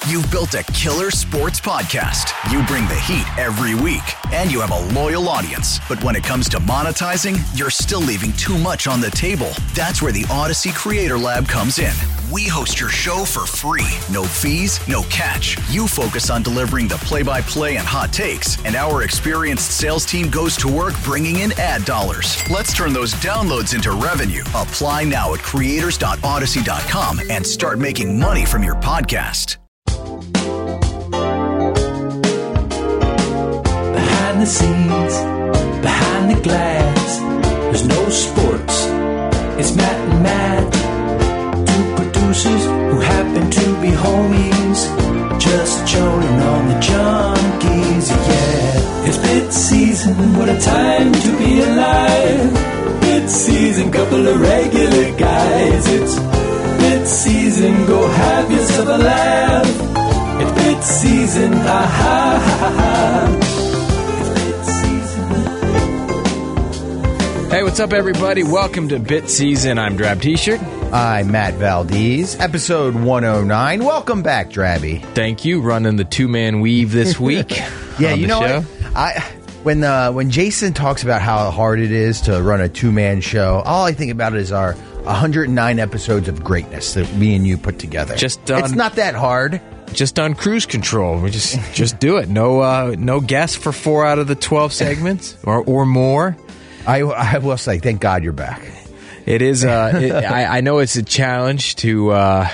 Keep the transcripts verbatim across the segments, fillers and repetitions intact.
You've built a killer sports podcast. You bring the heat every week, and you have a loyal audience. But when it comes to monetizing, you're still leaving too much on the table. That's where the Odyssey Creator Lab comes in. We host your show for free. No fees, no catch. You focus on delivering the play-by-play and hot takes, and our experienced sales team goes to work bringing in ad dollars. Let's turn those downloads into revenue. Apply now at creators dot odyssey dot com and start making money from your podcast. Behind the scenes, behind the glass, there's no sports. It's Matt and Matt, two producers who happen to be homies, just joning on the junkies, yeah. It's bit season, what a time to be alive. Bit season, couple of regular guys. It's bit season, go have yourself a laugh. It's bit season, ha ha ha ha. Hey, what's up, everybody? Welcome to Bit Season. I'm Drab T-Shirt. I'm Matt Valdez, episode one oh nine. Welcome back, Drabby. Thank you. Running the two-man weave this week. yeah, on you the know show. what? I when uh, when Jason talks about how hard it is to run a two-man show, all I think about is our one hundred nine episodes of greatness that me and you put together. Just done. It's not that hard. Just on cruise control. We just just do it. No uh, no guests for four out of the twelve segments or or more. I, I will say, thank God you're back. It is. Uh, it, I, I know it's a challenge to, uh,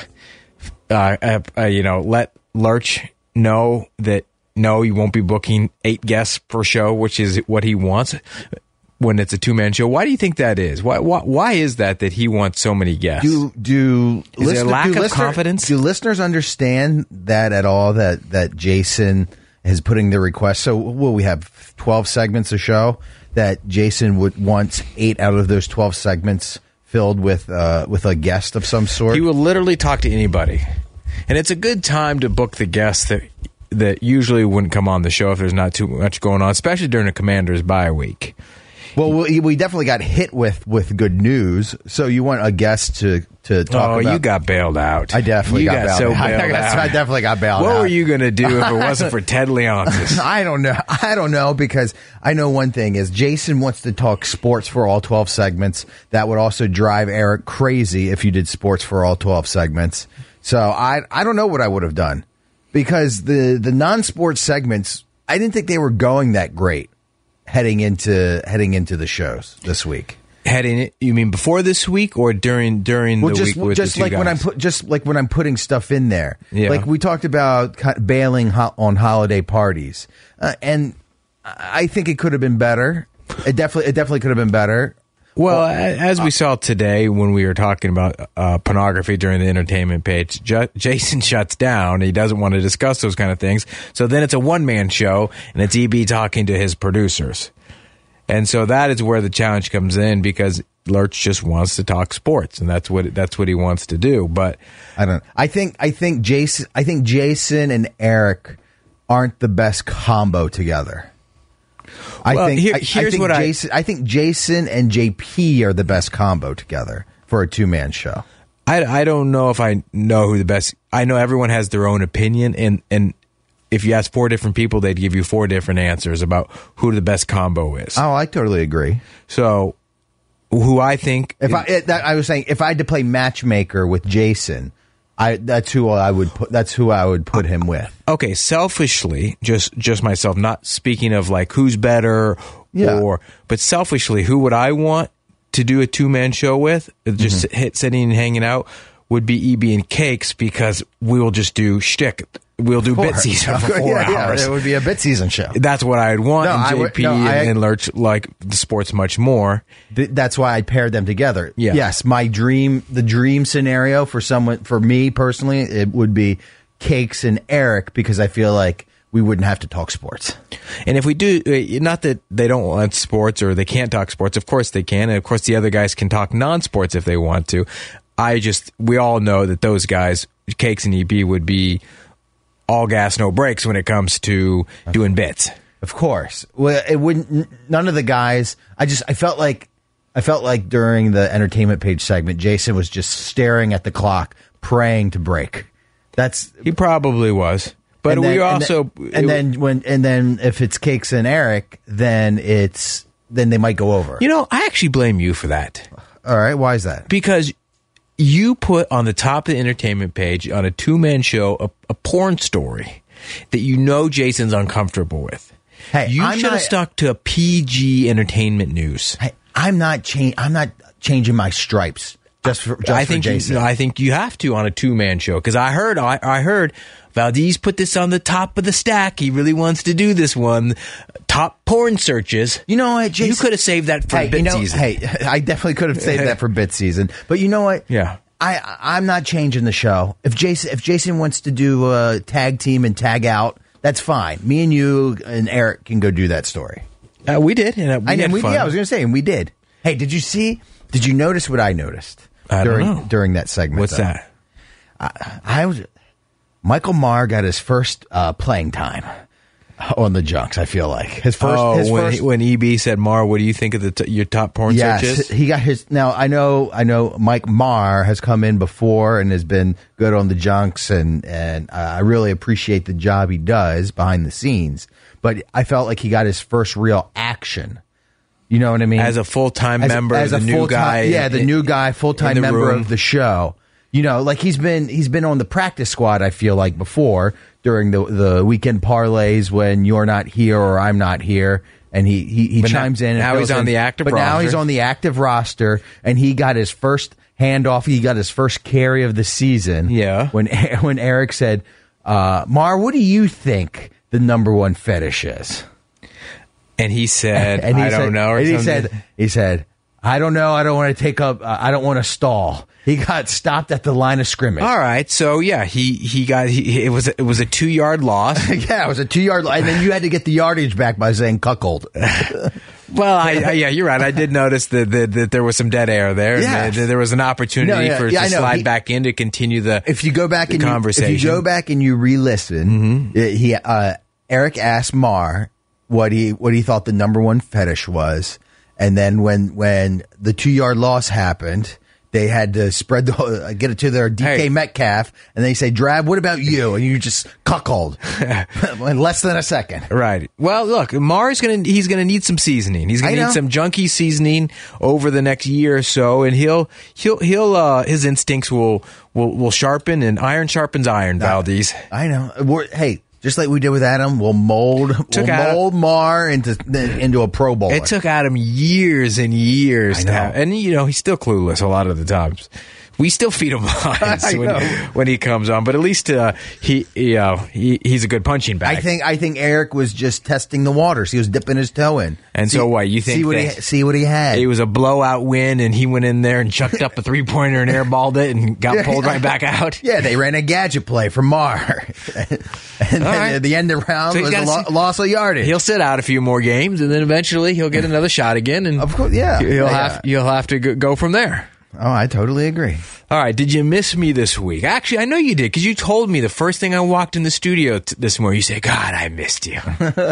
uh, uh, you know, let Lurch know that no, you won't be booking eight guests per show, which is what he wants when it's a two man show. Why do you think that is? Why? Why, why is that that he wants so many guests? Do do is there a lack do of listener, confidence? Do listeners understand that at all? That that Jason is putting the request. So, will we have twelve segments a show? That Jason would want eight out of those twelve segments filled with uh, with a guest of some sort. He will literally talk to anybody, and it's a good time to book the guests that that usually wouldn't come on the show if there's not too much going on, especially during a Commander's bye week. Well, we, we definitely got hit with, with good news, so you want a guest to, to talk oh, about. Oh, you got bailed out. I definitely you got, got bailed so out. bailed I, got, out. I definitely got bailed what out. What were you going to do if it wasn't for Ted Leonsis? I don't know. I don't know, because I know one thing is Jason wants to talk sports for all twelve segments. That would also drive Eric crazy if you did sports for all twelve segments. So I I don't know what I would have done, because the, the non-sports segments, I didn't think they were going that great. Heading into heading into the shows this week. Heading, you mean before this week or during during well, the just, week with just the two like guys? when I'm put just like when I'm putting stuff in there. Yeah. Like we talked about bailing ho- on holiday parties, uh, and I think it could have been better. It definitely it definitely could have been better. Well, well as we saw today when we were talking about uh, pornography during the entertainment page, J- Jason shuts down. He doesn't want to discuss those kind of things. So then it's a one-man show, and it's E B talking to his producers. And so that is where the challenge comes in, because Lurch just wants to talk sports, and that's what that's what he wants to do. But I don't. I think I think Jason. I think Jason and Eric aren't the best combo together. I well, think here, I, here's I think what Jason, I. I think Jason and J P are the best combo together for a two man show. I, I don't know if I know who the best. I know everyone has their own opinion, and and if you ask four different people, they'd give you four different answers about who the best combo is. Oh, I totally agree. So, who I think, if I it, that, I was saying, if I had to play matchmaker with Jason, I that's who I would put. That's who I would put him with. Okay, selfishly, just just myself, not speaking of like who's better, yeah. or but selfishly, who would I want to do a two man show with? Just mm-hmm. hit sitting and hanging out would be E B and Cakes, because we will just do shtick. We'll do bit season for four yeah, hours. Yeah, it would be a bit season show. That's what I'd want. No, and I J P would, no, and, I, and Lurch like the sports much more. Th- that's why I paired them together. Yeah. Yes, my dream, the dream scenario for someone, for me personally, it would be Cakes and Eric, because I feel like we wouldn't have to talk sports. And if we do, not that they don't want sports or they can't talk sports, of course they can. And of course the other guys can talk non-sports if they want to. I just, we all know that those guys, Cakes and E B, would be all gas, no brakes when it comes to doing bits. Of course. Well, it wouldn't, none of the guys, I just, I felt like, I felt like during the entertainment page segment, Jason was just staring at the clock, praying to break. That's He probably was. But and then, we also and then, and then when and then if it's Cakes and Eric, then it's then they might go over. You know, I actually blame you for that. All right, why is that? Because you put on the top of the entertainment page on a two-man show a, a porn story that you know Jason's uncomfortable with. Hey, you I'm should have not- stuck to a P G entertainment news. Hey, I'm not change. I'm not changing my stripes just for just I for think Jason. you, I think you have to on a two-man show because I heard I, I heard Valdez put this on the top of the stack. He really wants to do this one. Top porn searches. You know what, Jason? You could have saved that for hey, bit you know, season. Hey, I definitely could have saved that for bit season. But you know what? Yeah. I I'm not changing the show. If Jason if Jason wants to do a tag team and tag out, that's fine. Me and you and Eric can go do that story. Uh, we did. And uh, we I know. had We, fun. yeah, I was going to say, and we did. Hey, did you see? Did you notice what I noticed I don't during know. during that segment? What's though? that? I, I was. Michael Maher got his first uh, playing time on the Junks. I feel like his first. Oh, his when, first, when E B said, Mar, what do you think of the t- your top porn yes, searches? he got his. Now I know. I know. Mike Maher has come in before and has been good on the Junks, and and uh, I really appreciate the job he does behind the scenes. But I felt like he got his first real action. You know what I mean? As a full-time As- member, as the a new full-time- guy. yeah, the in- new guy, full time in the member room. of the show. You know, like he's been he's been on the practice squad. I feel like before during the the weekend parlays when you're not here or I'm not here, and he he, he But now- chimes in. And now he's fills on in. the active But now roster. he's on the active roster, and he got his first handoff. He got his first carry of the season. Yeah. When when Eric said, uh, "Mar, what do you think the number one fetish is?" And he said, And he I said, don't know. Or and he something. said, he said, I don't know. I don't want to take up. Uh, I don't want to stall. He got stopped at the line of scrimmage. All right, so yeah, he he got he, it was it was a two yard loss. Yeah, it was a two yard line, and then you had to get the yardage back by saying cuckold. Well, I, I, yeah, you're right. I did notice that that, that there was some dead air there. Yes. There, there was an opportunity No, yeah, for it yeah, to I know. slide He- back in to continue the If you go back the and you, conversation. if you go back and you re-listen, uh, he uh, Eric asked Mar what he what he thought the number one fetish was, and then when when the two yard loss happened, they had to spread the uh, get it to their D K Hey. Metcalf, and they say, "Drab, what about you?" And you just cuckold in less than a second. Right. Well, look, Mar's gonna he's gonna need some seasoning. He's I gonna know. need some junky seasoning over the next year or so, and he'll he'll he'll uh, his instincts will will will sharpen, and iron sharpens iron. Valdez. I know. We're, hey, just like we did with Adam, we'll mold Took we'll Adam- mold Mar into into a Pro Bowler. It took Adam years and years I to know. have, and you know he's still clueless a lot of the times. We still feed him lines I when, know. when he comes on, but at least uh, he, he, uh, he he's a good punching bag. I think I think Eric was just testing the waters. He was dipping his toe in. And so what, you think see what he that- see what he had? it was a blowout win, and he went in there and chucked up a three pointer and airballed it, and got Yeah. pulled right back out. Yeah, they ran a gadget play from Mar, and then right. at the end of the round So he's was a gotta lo- see- loss of yardage. He'll sit out a few more games, and then eventually he'll get another shot again, and Of course, yeah. he'll Yeah. have you'll have to go- go from there. Oh, I totally agree. All right, did you miss me this week? Actually, I know you did because you told me the first thing I walked in the studio t- this morning. You say, "God, I missed you."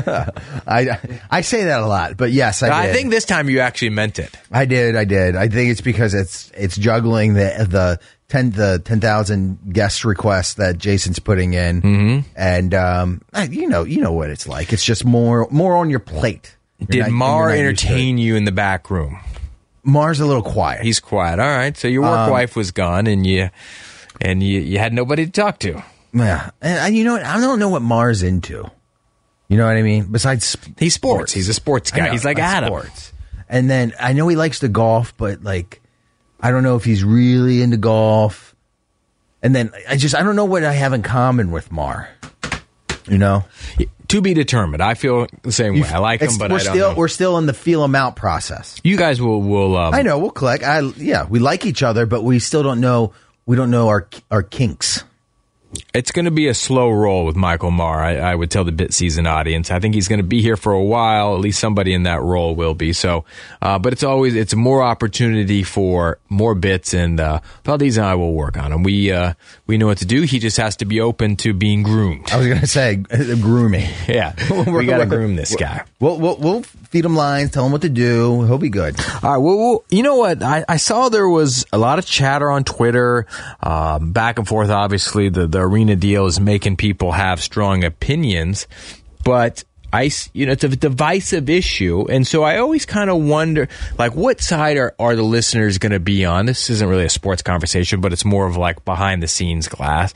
I I say that a lot, but yes, I did. I think this time you actually meant it. I did. I did. I think it's because it's it's juggling the the ten the ten thousand guest requests that Jason's putting in, mm-hmm. and um, I- you know you know what it's like. It's just more more on your plate. You're Did not- you're Mar not used to it. entertain you in the back room? Mar's a little quiet. He's quiet. All right, so your work Um, wife was gone, and you and you, you had nobody to talk to. Yeah, and, and you know what? I don't know what Mar's into. You know what I mean? Besides, sp- He's sports. He's a sports I guy. know, He's like Adam. sports. And then I know he likes to golf, but like, I don't know if he's really into golf. And then I just I don't know what I have in common with Mar. You know, To be determined. I feel the same way. I like him, It's- but we're I don't still know. we're still in the feel him out process. You guys will will. Um, I know we'll click. I yeah, we like each other, but we still don't know. We don't know our our kinks. It's going to be a slow roll with Michael Maher. I, I would tell the bit season audience. I think he's going to be here for a while. At least somebody in that role will be. So, uh, but it's always it's more opportunity for more bits, and uh, Valdez and I will work on him. We uh, we know what to do. He just has to be open to being groomed. I was gonna say grooming. Yeah, we got to groom this guy. We'll, we'll we'll feed him lines, tell him what to do. He'll be good. All right. Well, well you know what? I, I saw there was a lot of chatter on Twitter, um, back and forth. Obviously, the the arena deal is making people have strong opinions, but I, you know, it's a divisive issue. And so I always kind of wonder, like, what side are, are the listeners going to be on? This isn't really a sports conversation, but it's more of like behind the scenes glass.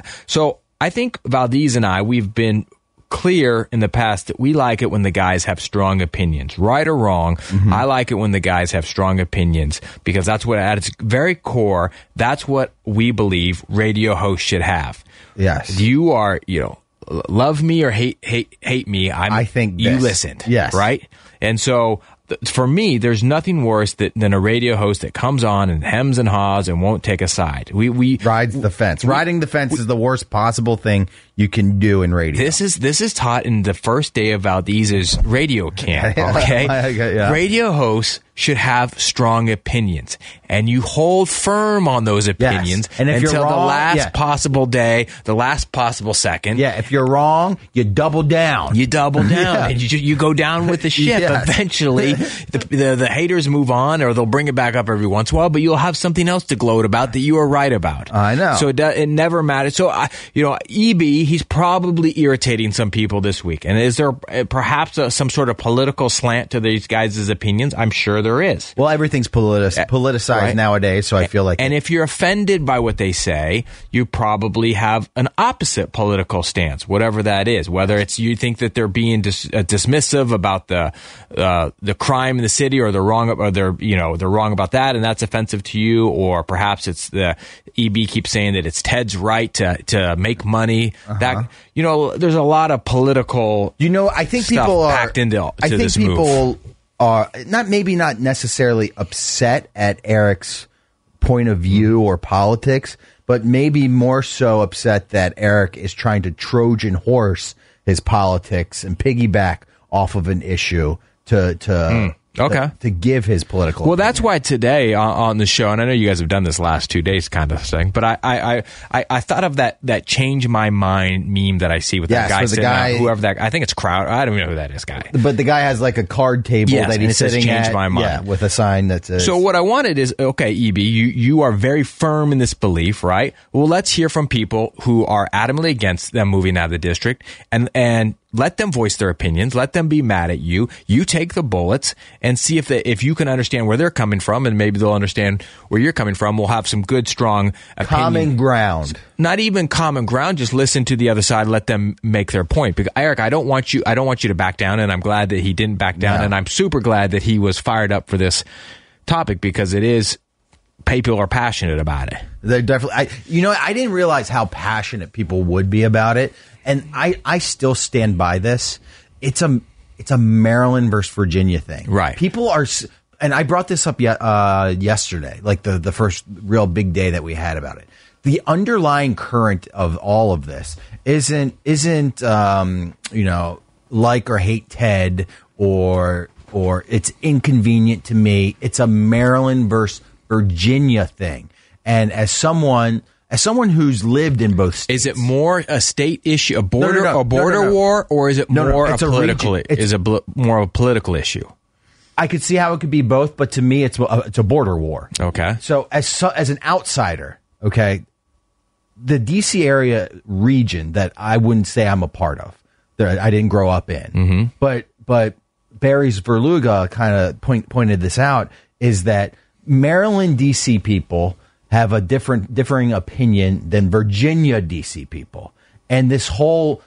So I think Valdez and I, we've been clear in the past that we like it when the guys have strong opinions, right or wrong. Mm-hmm. I like it when the guys have strong opinions because that's what, at its very core, that's what we believe radio hosts should have. Yes. You are, you know, love me or hate hate hate me. I'm, I think you this. listened. Yes. Right? And so th- for me, there's nothing worse that, than a radio host that comes on and hems and haws and won't take a side. We we rides the fence. We, Riding the fence we, is the worst possible thing you can do in radio. This is this is taught in the first day of Valdez's radio camp. Okay, okay yeah. Radio hosts should have strong opinions, and you hold firm on those opinions yes. and if until you're wrong, the last yeah. possible day, the last possible second. Yeah, if you're wrong, you double down. You double down, yeah. and you you go down with the ship. Yes. Eventually, the, the the haters move on, or they'll bring it back up every once in a while. But you'll have something else to gloat about that you are right about. I know. So it, it never matters. So I, you know, E B, he's probably irritating some people this week. And is there perhaps a, some sort of political slant to these guys' opinions? I'm sure there is. Well, everything's politic- politicized right. nowadays, so I feel like... And if you're offended by what they say, you probably have an opposite political stance, whatever that is. Whether it's you think that they're being dis- uh, dismissive about the uh, the crime in the city, or they're wrong, or they're you know they're wrong about that, and that's offensive to you, or perhaps it's the E B keeps saying that it's Ted's right to to make money. Uh-huh. That you know, there's a lot of political. You know, I think stuff people are packed into to I think this people. move. Are not maybe not necessarily upset at Eric's point of view or politics, but maybe more so upset that Eric is trying to Trojan horse his politics and piggyback off of an issue to to mm, okay to, to give his political. Well, opinion. that's why today on, on the show, and I know you guys have done this last two days, kind of thing, but I I, I, I thought of that that change my mind meme that I see with yes, that guy the sitting guy, down, whoever that I think it's Crowd. I don't even know who that is, guy. But the guy has like a card table yes, that he's and it sitting says, change at, my mind. yeah, with a sign that says. So what I wanted is, okay, E B, you you are very firm in this belief, right? Well, let's hear from people who are adamantly against them moving out of the district, and and. Let them voice their opinions. Let them be mad at you. You take the bullets and see if they, if you can understand where they're coming from, and maybe they'll understand where you're coming from. We'll have some good, strong opinion. Common ground. Not even common ground. Just listen to the other side. Let them make their point. Because Eric, I don't want you. I don't want you to back down. And I'm glad that he didn't back down. No. And I'm super glad that he was fired up for this topic because it is. People are passionate about it. They're definitely. I, you know, I didn't realize how passionate people would be about it, and I, I still stand by this. It's a, it's a Maryland versus Virginia thing, right? People are, and I brought this up yet uh, yesterday, like the the first real big day that we had about it. The underlying current of all of this isn't isn't um, you know like or hate Ted or or it's inconvenient to me. It's a Maryland versus Virginia thing. And as someone as someone who's lived in both states, is it more a state issue, a border, no, no, no, a border no, no, no. war, or is it no, more no, a political? A region, is it bl- more of a political issue? I could see how it could be both, but to me, it's a, it's a border war. Okay. So as so, as an outsider, okay, the D C area region that I wouldn't say I'm a part of, that I didn't grow up in, mm-hmm. but but Barry's Verluga kind of point, pointed this out, is that Maryland D C people have a different differing opinion than Virginia D C people. And this whole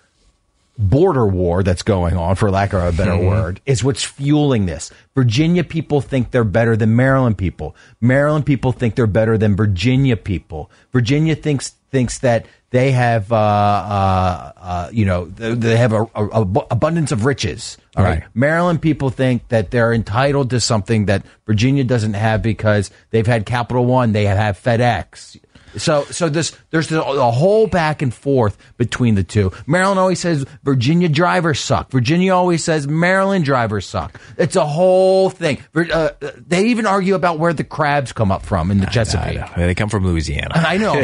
border war that's going on, for lack of a better mm-hmm. word, is what's fueling this. Virginia people think they're better than Maryland people. Maryland people think they're better than Virginia people. Virginia thinks thinks that they have, uh, uh, uh, you know, they, they have a, a, a abundance of riches. All right. right. Maryland people think that they're entitled to something that Virginia doesn't have because they've had Capital One, they have FedEx. So, so this there's a, a whole back and forth between the two. Maryland always says Virginia drivers suck. Virginia always says Maryland drivers suck. It's a whole thing. Uh, they even argue about where the crabs come up from in the Chesapeake. I know. They come from Louisiana. I know,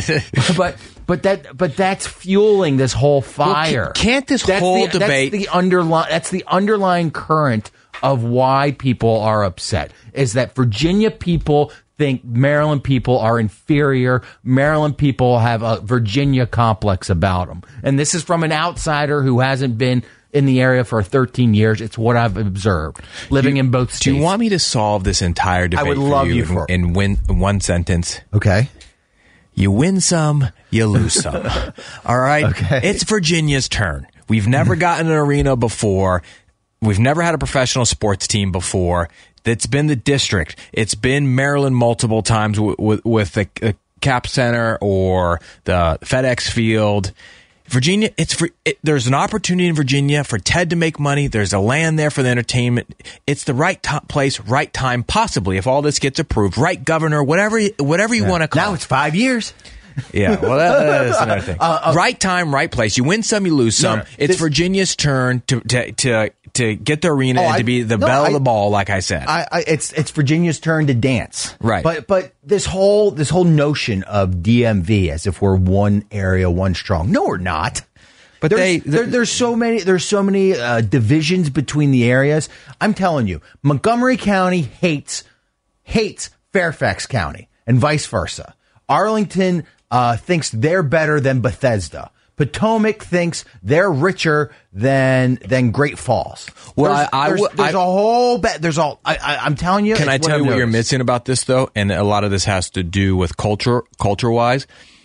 but but that but that's fueling this whole fire. Well, can't this that's whole the, debate? That's the underlying. That's the underlying current of why people are upset. Is that Virginia people think Maryland people are inferior. Maryland people have a Virginia complex about them. And this is from an outsider who hasn't been in the area for thirteen years. It's what I've observed, living you, in both states. Do you want me to solve this entire debate I would for love you, you for in, in win, one sentence? Okay. You win some, you lose some. All right? Okay. It's Virginia's turn. We've never gotten an arena before. We've never had a professional sports team before. It's been the district. It's been Maryland multiple times w- w- with the, the Cap Center or the FedEx Field. Virginia, it's for, it, there's an opportunity in Virginia for Ted to make money. There's a land there for the entertainment. It's the right to- place, right time, possibly, if all this gets approved. Right governor, whatever, whatever you Yeah. want to call Now it. it's five years. Yeah, well, that, that's another thing. Uh, uh, right time, right place. You win some, you lose some. No, no, it's this, Virginia's turn to to to, to get the arena oh, and I, to be the no, belle I, of the ball, like I said. I, I, it's it's Virginia's turn to dance, Right. But but this whole this whole notion of D M V as if we're one area, one strong. No, we're not. But there's, they, there, there's so many there's so many uh, divisions between the areas. I'm telling you, Montgomery County hates hates Fairfax County, and vice versa. Arlington uh, thinks they're better than Bethesda. Potomac thinks they're richer than than Great Falls. Well, there's, I- I there's, w- there's I- a whole ba- there's all I, I, I'm telling you. Can I it's tell I've you what you're noticed. missing about this, though? And a lot of this has to do with culture, culture-wise.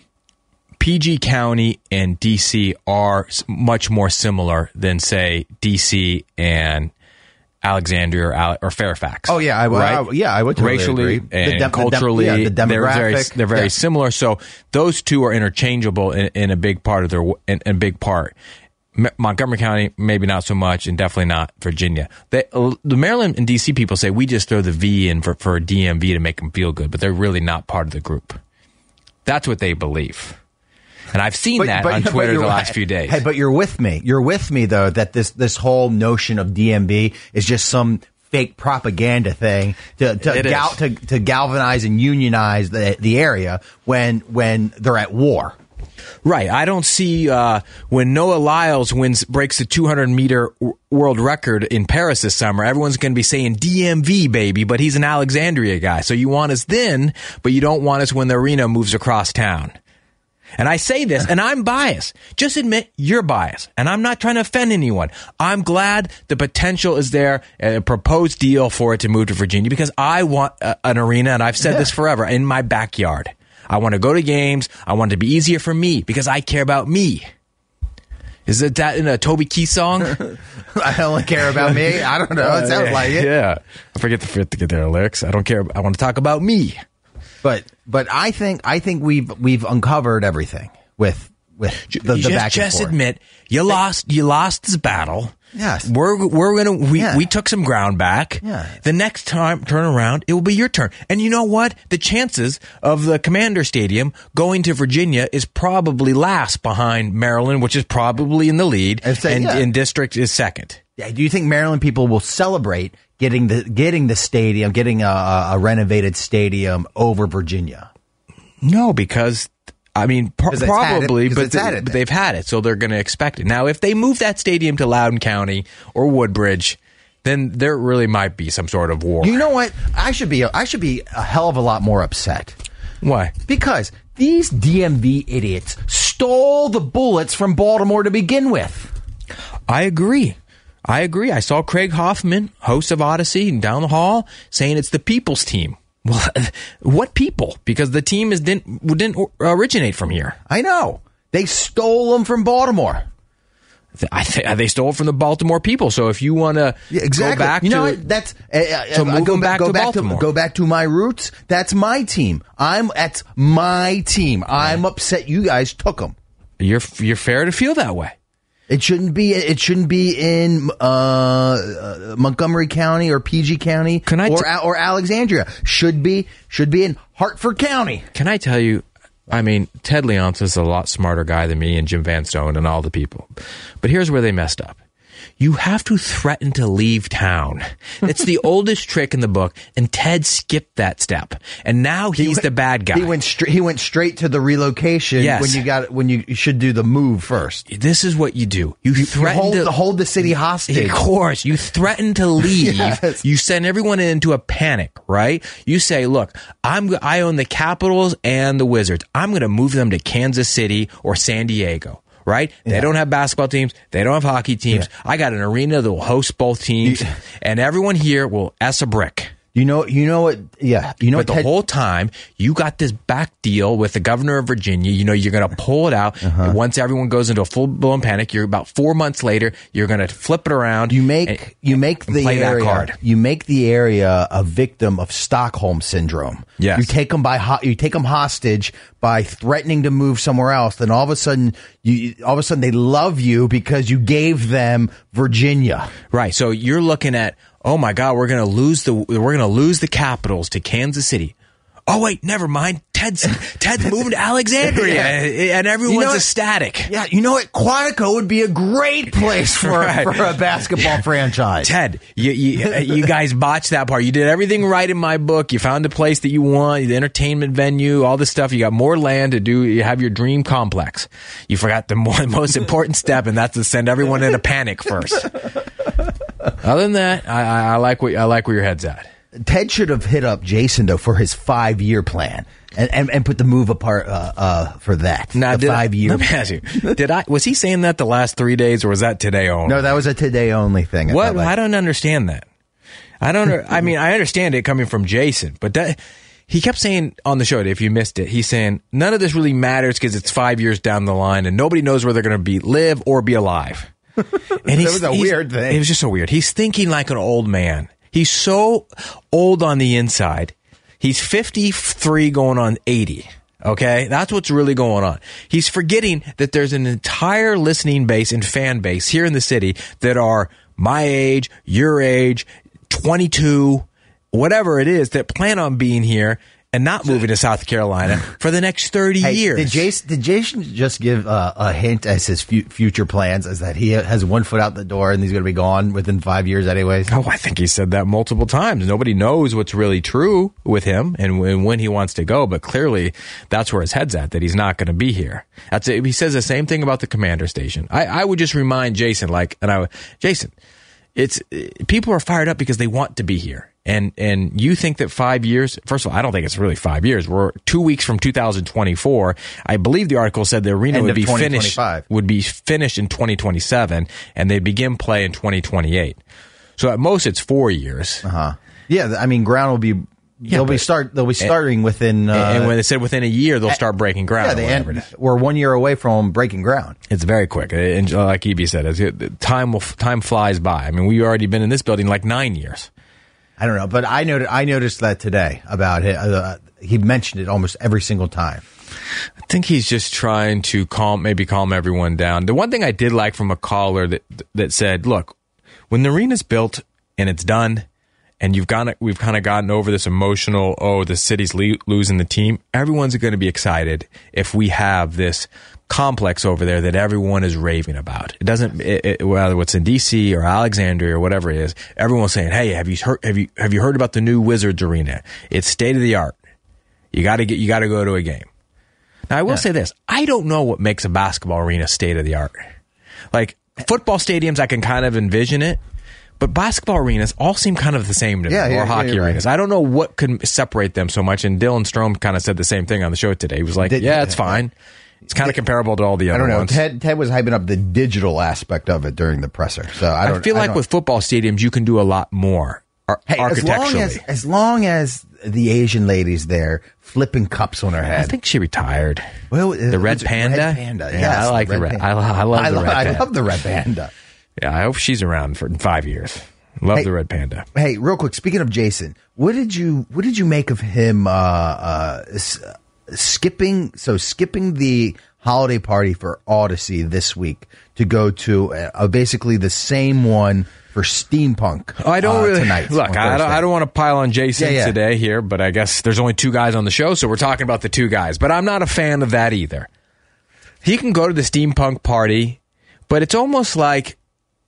P G County and D C are s- much more similar than, say, D C and Alexandria or, Al- or Fairfax. Oh yeah, I, would- right? I, yeah, I would totally racially agree. and The dem- the dem- culturally, yeah, the they're very demographic, they're very yeah. similar. So those two are interchangeable in, in a big part of their in, in a big part. M- Montgomery County, maybe not so much, and definitely not Virginia. They, uh, the Maryland and D C people say we just throw the V in for, for D M V to make them feel good, but they're really not part of the group. That's what they believe. And I've seen But- that but- on but Twitter you're the right. last few days. Hey, but you're with me. You're with me though that this this whole notion of D M V is just some fake propaganda thing to to, It gal- is. to to galvanize and unionize the the area when when they're at war. Right. I don't see uh, when Noah Lyles wins breaks the two hundred meter w- world record in Paris this summer. Everyone's going to be saying D M V, baby, but he's an Alexandria guy. So you want us then, but you don't want us when the arena moves across town. And I say this, and I'm biased. Just admit you're biased. And I'm not trying to offend anyone. I'm glad the potential is there, a proposed deal for it to move to Virginia, because I want a, an arena, and I've said Yeah. this forever, in my backyard. I want to go to games. I want it to be easier for me because I care about me. Is it that in a Toby Keith song? I only care about me. I don't know. It sounds like it. Yeah. I forget to forget to get their lyrics. I don't care. I want to talk about me. But but I think I think we've we've uncovered everything with with the, the just, back and just forth. admit you lost. You lost this battle. Yes. we're we're gonna we, Yeah. we took some ground back. Yeah. The next time turn around, it will be your turn. And you know what? The chances of the Commander Stadium going to Virginia is probably last behind Maryland, which is probably in the lead, I'd say, and, yeah. and District is second. Yeah, do you think Maryland people will celebrate getting the getting the stadium, getting a, a renovated stadium over Virginia? No, because I mean, pr- 'Cause it's had it- probably, 'cause but, it's had it but then. they've had it, so they're going to expect it. Now, if they move that stadium to Loudoun County or Woodbridge, then there really might be some sort of war. You know what? I should be I should be a hell of a lot more upset Why? because these D M V idiots stole the bullets from Baltimore to begin with. I agree. I agree. I saw Craig Hoffman, host of Odyssey, down the hall, saying it's the people's team. Well, what people? Because the team is didn't didn't originate from here. I know. They stole them from Baltimore. I think they stole it from the Baltimore people. So if you want to Yeah, exactly. go back you know to what? That's uh, uh, So uh, move go them back go to back Baltimore. to go back to my roots. That's my team. I'm that's my team. I'm upset you guys took them. you're you're fair to feel that way. It shouldn't be. It shouldn't be in uh, uh, Montgomery County or P G County Can I or t- or Alexandria. Should be should be in Hartford County. Can I tell you, I mean, Ted Leonsis is a lot smarter guy than me and Jim Van Stone and all the people. But here's where they messed up. You have to threaten to leave town. It's the oldest trick in the book, and Ted skipped that step. And now he's He went- the bad guy. He went straight. He went straight to the relocation Yes. when you got when you should do the move first. This is what you do. You, You threaten hold, to the hold the city hostage. Of course, you threaten to leave. Yes. You send everyone into a panic, right? You say, "Look, I'm I own the Capitals and the Wizards. I'm going to move them to Kansas City or San Diego." Right? They Yeah. don't have basketball teams. They don't have hockey teams. Yeah. I got an arena that will host both teams, You- and everyone here will S a brick. You know. You know what? Yeah. You know But what? the Ted- whole time, you got this back deal with the governor of Virginia. You know, you're going to pull it out. Uh-huh. And once everyone goes into a full blown panic, you're about four months later, you're going to flip it around. You make and- you make and the play that area card. you make the area a victim of Stockholm syndrome. Yes. You take them by ho- you take them hostage by threatening to move somewhere else. Then all of a sudden you all of a sudden they love you because you gave them Virginia. Right. So you're looking at, oh my God, we're going to lose the we're going to lose the Capitals to Kansas City. Oh wait, never mind. Ted's Ted's moving to Alexandria, Yeah. and everyone's You know what? ecstatic. Yeah, you know what? Quantico would be a great place for Right. for a basketball franchise. Ted, you, you you guys botched that part. You did everything right in my book. You found a place that you want, the entertainment venue, all this stuff. You got more land to do. You have your dream complex. You forgot the more, most important step, and that's to send everyone in a panic first. Other than that, I, I, I like what I like where your head's at. Ted should have hit up Jason though for his five year plan and, and and put the move apart uh, uh, for that. Now, the did I- five year. Let me ask you: Did I was he saying that the last three days, or was that today only? No, that was a today only thing. I What? felt like. I don't understand that. I don't. I mean, I understand it coming from Jason, but that he kept saying on the show, if you missed it, he's saying none of this really matters because it's five years down the line and nobody knows where they're going to be, live or be alive. And That was a weird thing. It was just so weird. He's thinking like an old man. He's so old on the inside. He's fifty-three going on eighty. Okay? That's what's really going on. He's forgetting that there's an entire listening base and fan base here in the city that are my age, your age, twenty-two, whatever it is, that plan on being here and not moving to South Carolina for the next thirty Hey, years. Did Jason, did Jason just give uh, a hint as his fu- future plans, as that he has one foot out the door and he's going to be gone within five years anyways? Oh, I think he said that multiple times. Nobody knows what's really true with him and when, when he wants to go, but clearly that's where his head's at, that he's not going to be here. That's it. He says the same thing about the commander station. I, I would just remind Jason, like, and I would, Jason, it's people are fired up because they want to be here. And and you think that five years, first of all, I don't think it's really five years. We're two weeks from two thousand twenty-four. I believe the article said the arena End would of be twenty finished twenty-five. would be finished in twenty twenty-seven, and they'd begin play in twenty twenty-eight. So at most, it's four years. Uh-huh. Yeah, I mean, ground will be. they'll be but- start. They'll be starting within. Uh, and, and when they said within a year, they'll start breaking ground. yeah, or they whatever end, it is. we're one year away from breaking ground. It's very quick, and like E B said, it's, time will time flies by. I mean, we've already been in this building like nine years. I don't know, but I noted. I noticed that today about it. Uh, he mentioned it almost every single time. I think he's just trying to calm, maybe calm everyone down. The one thing I did like from a caller that that said, "Look, when the arena's built and it's done, and you've got we've kind of gotten over this emotional, oh, the city's le- losing the team. Everyone's going to be excited if we have this complex over there that everyone is raving about. It doesn't, it, it, whether it's in D C or Alexandria or whatever it is. Everyone's saying, "Hey, have you heard? Have you have you heard about the new Wizards arena? It's state of the art. You got to get, you got to go to a game." Now, I will Yeah. say this: I don't know what makes a basketball arena state of the art. Like football stadiums, I can kind of envision it. But basketball arenas all seem kind of the same to me, Yeah, or yeah, yeah, hockey you're right. arenas. I don't know what could separate them so much. And Dylan Strome kind of said the same thing on the show today. He was like, Did- yeah, it's fine. It's kind of comparable to all the I other don't know. ones. Ted Ted was hyping up the digital aspect of it during the presser. So I I, don't. feel like don't- with football stadiums, you can do a lot more ar- hey, as long architecturally. as as long as the Asian lady's there flipping cups on her head. I think she retired. Well, the red panda? Red panda. Yeah, Yes, I like the red- panda. I lo- I love I the lo- red I panda. love the red panda. Yeah, I hope she's around for five years. Love Hey. the red panda. Hey, real quick. Speaking of Jason, what did you what did you make of him uh, uh, s- skipping? So skipping the holiday party for Odyssey this week to go to uh, basically the same one for Steampunk. I don't uh, really tonight. look. on I don't, Thursday. I don't want to pile on Jason Yeah, yeah. today here, but I guess there's only two guys on the show, so we're talking about the two guys. But I'm not a fan of that either. He can go to the steampunk party, but it's almost like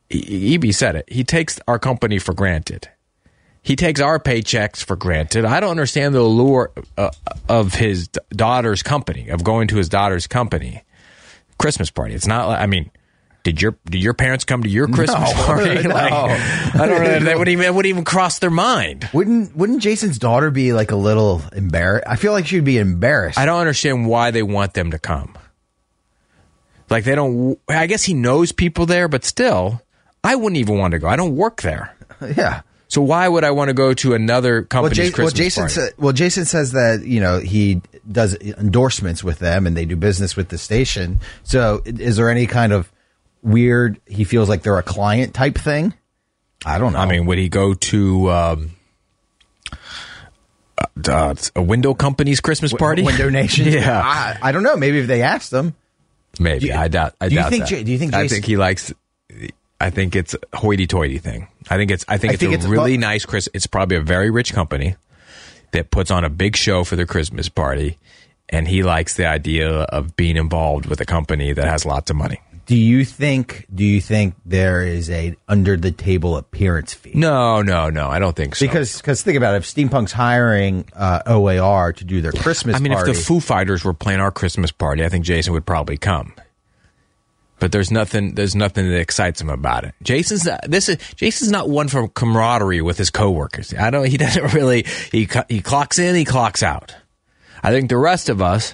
E B said it. He takes our company for granted. He takes our paychecks for granted. I don't understand the allure uh, of his daughter's company, of going to his daughter's company Christmas party. It's not like, I mean, did your did your parents come to your Christmas No, party? no. Like, I don't know. That would even that wouldn't even cross their mind. Wouldn't Wouldn't Jason's daughter be like a little embarrassed? I feel like she'd be embarrassed. I don't understand why they want them to come. Like they don't. I guess he knows people there, but still, I wouldn't even want to go. I don't work there. Yeah. So why would I want to go to another Well, company's J- Christmas well, Jason party? sa- well, Jason says that, you know, he does endorsements with them and they do business with the station. So is there any kind of weird, he feels like they're a client type thing? I don't know. I mean, would he go to um, uh, a window company's Christmas party? Window Nation? Yeah. I, I don't know. Maybe if they asked them. Maybe. Do you- I doubt. I do you doubt think that. J- do you think I Jason- think he likes. I think it's a hoity-toity thing. I think it's. I think I it's think a it's- really well- nice Chris. It's probably a very rich company that puts on a big show for their Christmas party, and he likes the idea of being involved with a company that has lots of money. Do you think? Do you think there is a under the table appearance fee? No, no, no. I don't think so. Because because think about it, if Steampunk's hiring uh, O A R to do their Christmas I mean, party, if the Foo Fighters were playing our Christmas party, I think Jason would probably come. But there's nothing. There's nothing that excites him about it. Jason's this is Jason's not one for camaraderie with his coworkers. I don't. He doesn't really. He he clocks in. He clocks out. I think the rest of us,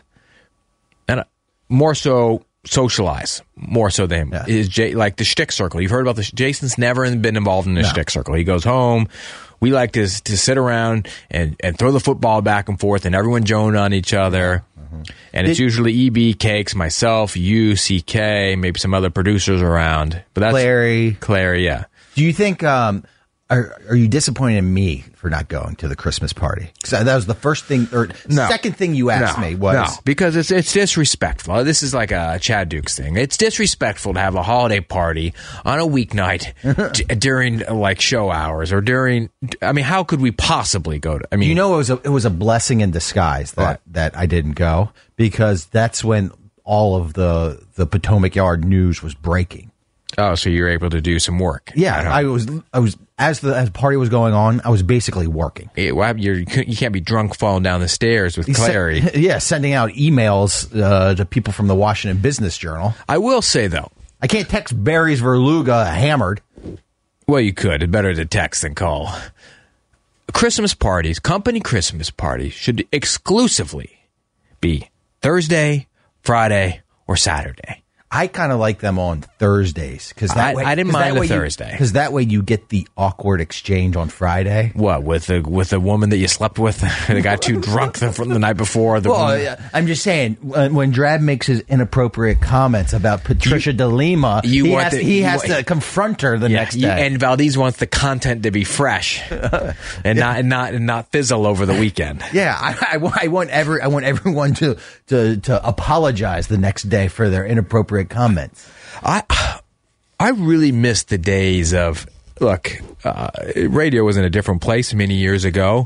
and more so, socialize more so than him. Yeah. Is Jay, like the shtick circle. You've heard about the Jason's never been involved in the shtick circle. He goes home. We like to to sit around and, and throw the football back and forth, and everyone join on each other. And it's Did- usually E B, Cakes, myself, you, C K, maybe some other producers around. But that's Clary. Clary, yeah. Do you think? Um, are are you disappointed in me for not going to the Christmas party? Because that was the first thing or No. second thing you asked no, me was no, because it's it's disrespectful. This is like a Chad Dukes thing. It's disrespectful to have a holiday party on a weeknight d- during like show hours or during. I mean, how could we possibly go to? I mean, you know, it was a, it was a blessing in disguise that, What? that I didn't go because that's when all of the the Potomac Yard news was breaking. oh, so you're able to do some work? Yeah, at home. I was I was as the as the party was going on, I was basically working. It, well, you're, you can't be drunk falling down the stairs with Clary. Se- yeah, sending out emails uh, to people from the Washington Business Journal. I will say though, I can't text Barry's Verluga hammered. well, you could. It's better to text than call. Christmas parties, company Christmas parties, should exclusively be Thursday, Friday, or Saturday. I kind of like them on Thursdays because that I- way I didn't 'cause mind that a way you- Thursday. because that way you get the awkward exchange on Friday. What with the with the woman that you slept with that got too drunk the, from the night before? The Well, woman- yeah, I'm just saying when, when Drab makes his inappropriate comments about Patricia De Lima, you he want has, the- he you has want- to confront her the Yeah, next you- day. and Valdez wants the content to be fresh and not and not and not fizzle over the weekend. yeah, I, I, want- I want every I want everyone to, to to apologize the next day for their inappropriate comments. I I really miss the days of look. Uh, radio was in a different place many years ago,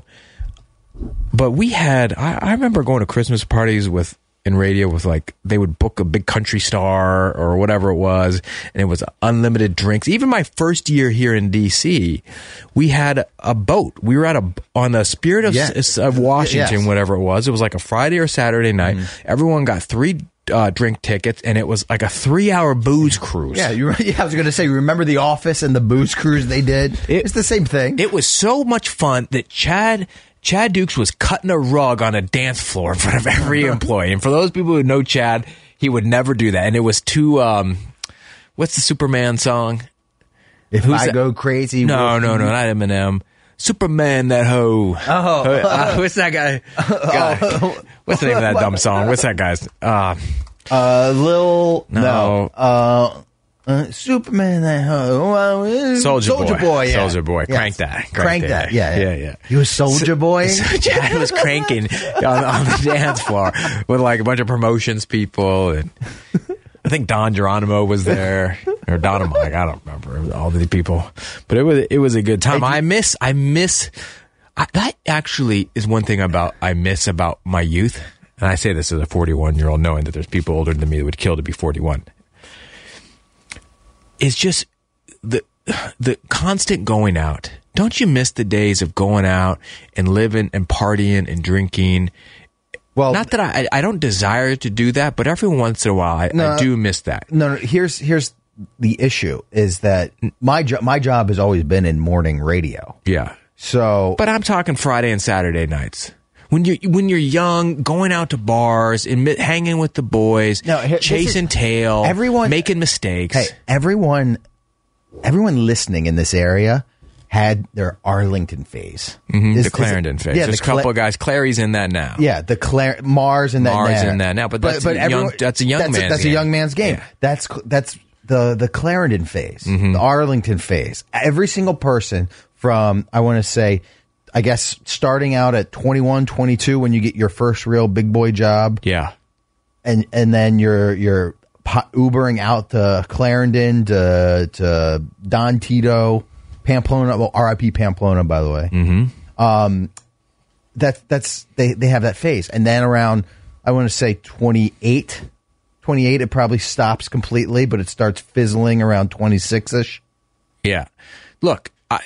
but we had. I, I remember going to Christmas parties with in radio with like they would book a big country star or whatever it was, and it was unlimited drinks. Even my first year here in D C, we had a boat. We were at a on the Spirit of Yeah. S- of Washington, Yes. whatever it was. It was like a Friday or Saturday night. Everyone got three. Uh, drink tickets, and it was like a three-hour booze cruise. Yeah, you, yeah, I was going to say, remember The Office and the booze cruise they did? It- it's the same thing. It was so much fun that Chad Chad Dukes was cutting a rug on a dance floor in front of every employee. And for those people who know Chad, he would never do that. And it was too. Um, what's the Superman song? if who's I that? go crazy, No, we'll- no, no, not Eminem. Superman, that hoe. Oh. Uh, what's that guy? guy? What's the name of that dumb song? What's that guy's? Uh, Uh, Lil No. no, uh, uh, Superman, that hoe, Soldier Boy. Boy, yeah. Soldier Boy. Yes. Crank that. Crank crank that. that, yeah, Yeah, yeah. You a Soldier Boy? So Chad was cranking on, on the dance floor with like a bunch of promotions people, and I think Don Geronimo was there or Don Mike. I don't remember all the people, but it was it was a good time. I miss I miss I, that actually is one thing about I miss about my youth, and I say this as a forty-one year old, knowing that there's people older than me that would kill to be forty-one. It's just the the constant going out. Don't you miss the days of going out and living and partying and drinking? Well, not that I I don't desire to do that, but every once in a while I, no, I do miss that. No, no, here's here's the issue is that my jo- my job has always been in morning radio. Yeah. So, but I'm talking Friday and Saturday nights. When you when you're young, going out to bars and mi- hanging with the boys, No, here- this chasing is- tail, everyone- making mistakes. hey, everyone, everyone listening in this area had their Arlington phase. Mhm, Is- the is- Clarendon phase. Yeah, There's the a couple Cla- of guys. Clary's in that now. Yeah, the Clar- Mars and that Mars now. in that now, but that's a young- everyone- that's a young that's man's that's game. a young man's game. Yeah. That's that's the the Clarendon phase, Mm-hmm. the Arlington phase. Every single person from I want to say, I guess starting out at twenty-one, twenty-two when you get your first real big boy job, Yeah. and and then you're you're po- Ubering out to Clarendon to to Don Tito, Pamplona. Well, R I P Pamplona, by the way. Mm-hmm. Um, that that's they they have that phase, and then around I want to say twenty-eight, twenty-eight, it probably stops completely, but it starts fizzling around twenty-six ish. Yeah. Look, I,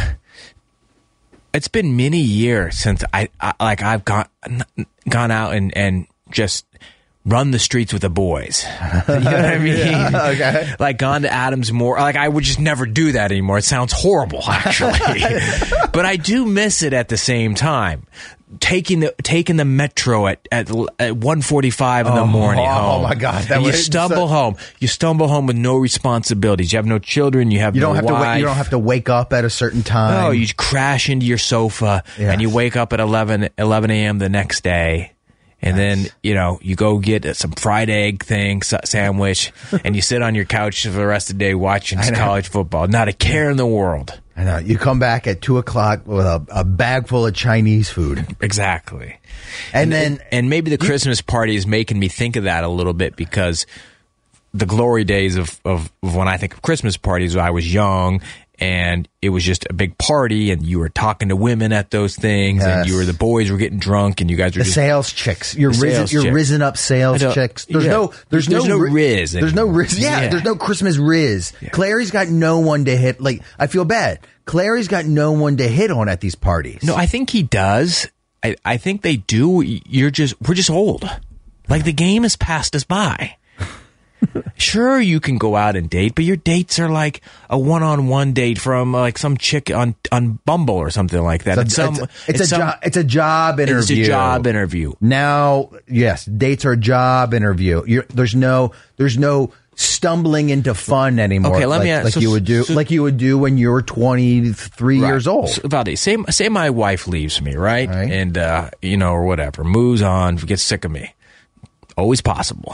it's been many years since I, I like I've gone gone out and, and just run the streets with the boys. You know what I mean? Yeah, okay. Like gone to Adams Morgan. Like I would just never do that anymore. It sounds horrible, actually. But I do miss it at the same time. Taking the taking the metro at at, at one forty-five in the Oh, morning oh, home. my God, that And you was stumble so- home. You stumble home with no responsibilities. You have no children. You have You no don't have to wife. wait, you don't have to wake up at a certain time. Oh, you crash into your sofa Yes. and you wake up at eleven a.m. the next day. And then, you know, you go get some fried egg thing, sa- sandwich, and you sit on your couch for the rest of the day watching college football. Not a care in the world. I know. You come back at two o'clock with a, a bag full of Chinese food. Exactly. And, then, And maybe the Christmas party is making me think of that a little bit because the glory days of, of, of when I think of Christmas parties, I was young and it was just a big party and you were talking to women at those things Yes. and you were, the boys were getting drunk and you guys were the just sales chicks. You're The risen, sales you're chick. risen up sales I don't- chicks. There's yeah. no there's, There's no ri- riz There's no anymore. riz. Yeah, Yeah. there's no Christmas riz. Clary's got no one to hit. Like I feel bad. Clary's got no one to hit on at these parties. No, I think he does. I, I think they do. You're just, we're just old. Like the game has passed us by. Sure, you can go out and date, but your dates are like a one-on-one date from uh, like some chick on on Bumble or something like that. it's a, some, it's a, it's a some- job. It's a job interview. It's a job interview. Now, yes, dates are a job interview. You're, there's no there's no stumbling into fun anymore. Okay, let like, me ask- like so- you would do so- like you would do when you were twenty-three years old. So, Valdi, say say my wife leaves me, right? Right. And uh, you know, or whatever, moves on, gets sick of me. Always possible.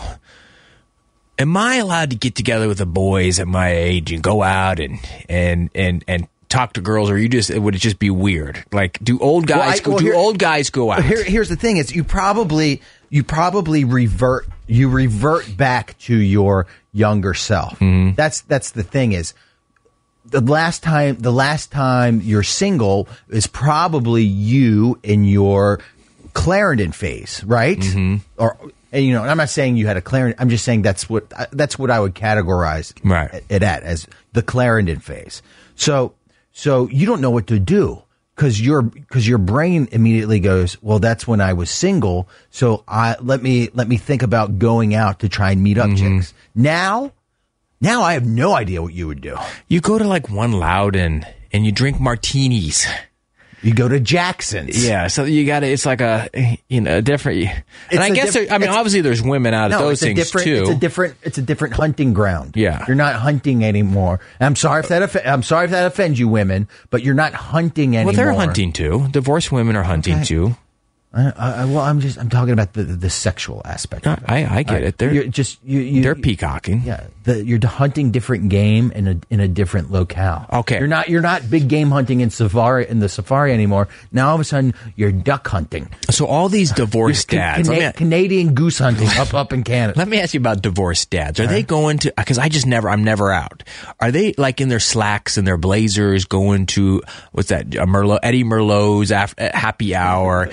Am I allowed to get together with the boys at my age and go out and and and and talk to girls, or you just would it just be weird? Like, do old guys Well, I- go, well, do here- old guys go out? Here, here's the thing: is you probably you probably revert you revert back to your younger self. Mm-hmm. That's that's the thing is the last time the last time you're single is probably you in your Clarendon phase, right? Mm-hmm. Or and, you know, I'm not saying you had a Clarendon. I'm just saying that's what that's what I would categorize Right. it at as the Clarendon phase. So so you don't know what to do. Because your because your brain immediately goes, well, that's when I was single. So I let me let me think about going out to try and meet up chicks. Now, now I have no idea what you would do. You go to like One Loudon and you drink martinis. You go to Jackson's. Yeah, so you got to. It's like a you know a different. And I a guess diff- there, I mean it's- obviously there's women out at No, those it's a things different. too. It's a different. It's a different hunting ground. Yeah. you're not hunting anymore. And I'm sorry if that. Off- I'm sorry if that offends you, women, but you're not hunting anymore. well, they're hunting too. Divorced women are hunting Okay. too. I, I, well, I'm just. I'm talking about the the sexual aspect. No, of it. I I get it. They're You're just you. you they're peacocking. Yeah, the, you're hunting different game in a in a different locale. Okay. you're not you're not big game hunting in safari in the safari anymore. Now all of a sudden you're duck hunting. So all these divorced Ca- dads. Cana- let, me, Canadian goose hunting up up in Canada. let me ask you about divorced dads. Are they going to? Because I just never. I'm never out. Are they like in their slacks and their blazers going to what's that? A Merlot, Eddie Merlot's after, happy hour and just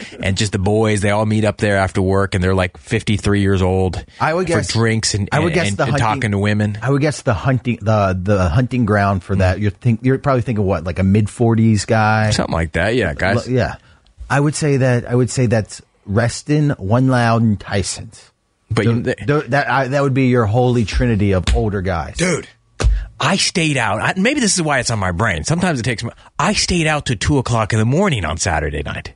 just the boys. They all meet up there after work, and they're like fifty-three years old. I would guess for drinks and, I would guess and, the and hunting, talking to women. I would guess the hunting the the hunting ground for that. You're think you're probably thinking what, like a mid forties guy, something like that. Yeah, guys. Yeah, I would say that. I would say that's Reston, One Loud, and Tyson's. But the, you, the, the, that I, that would be your holy trinity of older guys, dude. I stayed out. I, maybe this is why it's on my brain. Sometimes it takes me. I stayed out to two o'clock in the morning on Saturday night.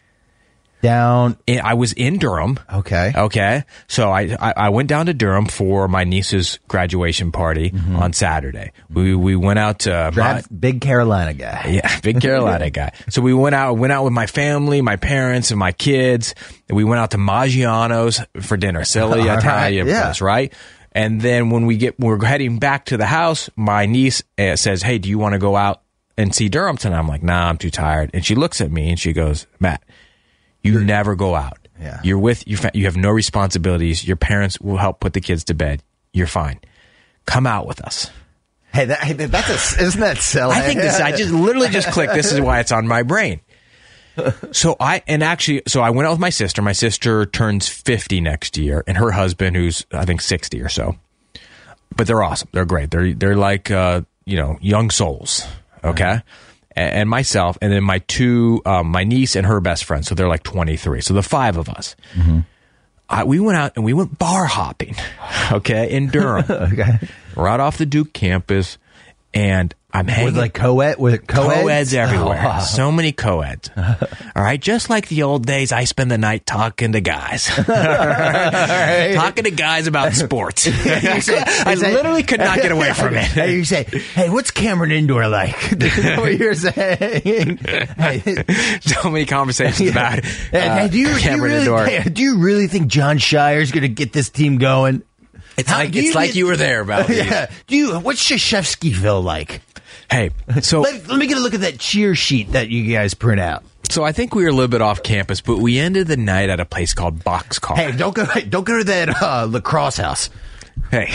Down. In, I was in Durham. Okay. Okay. So I, I, I went down to Durham for my niece's graduation party mm-hmm. on Saturday. We we went out to my, big Carolina guy. Yeah, big Carolina guy. So we went out went out with my family, my parents, and my kids. And we went out to Maggiano's for dinner. Silly Italian right, yeah. place, right? And then when we get, we're heading back to the house, my niece uh, says, "Hey, do you want to go out and see Durham tonight?" I'm like, "Nah, I'm too tired." And she looks at me and she goes, "Matt, you You're, never go out. Yeah. You're with you. You have no responsibilities. Your parents will help put the kids to bed. You're fine. Come out with us." Hey, that, hey that's a, isn't that silly? I think this. I just literally just clicked. This is why it's on my brain. So I, and actually, so I went out with my sister. My sister turns fifty next year, and her husband, who's I think sixty or so. But they're awesome. They're great. They're they're like uh, you know, young souls. Okay, right. and, and myself, and then my two, um, my niece and her best friend. So they're like twenty-three. So the five of us. Mm-hmm. I, we went out and we went bar hopping. Okay, in Durham. Okay, right off the Duke campus. And I'm hanging with like co-ed, with co-eds, co-eds everywhere. Oh, wow. So many co-eds. All right, just like the old days, I spend the night talking to guys, right. talking to guys about sports. say, I say, literally could not get away from it. Hey, you say, "Hey, what's Cameron Indoor like?" That's what you're saying. Hey. So many conversations yeah. about uh, hey, do you, Cameron do you really, Indoor. Hey, do you really think John Shire's going to get this team going? It's How, like it's you like get, you were there, about yeah. Do you? What's Krzyzewskiville like? Hey, so let, let me get a look at that cheer sheet that you guys print out. So I think we were a little bit off campus, but we ended the night at a place called Boxcar. Hey, don't go! Don't go to that uh, lacrosse house. Hey,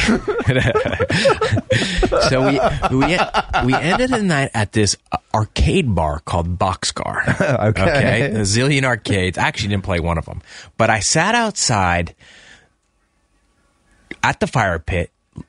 so we we we ended the night at this arcade bar called Boxcar. okay, okay, a zillion arcades. I actually didn't play one of them, but I sat outside at the fire pit.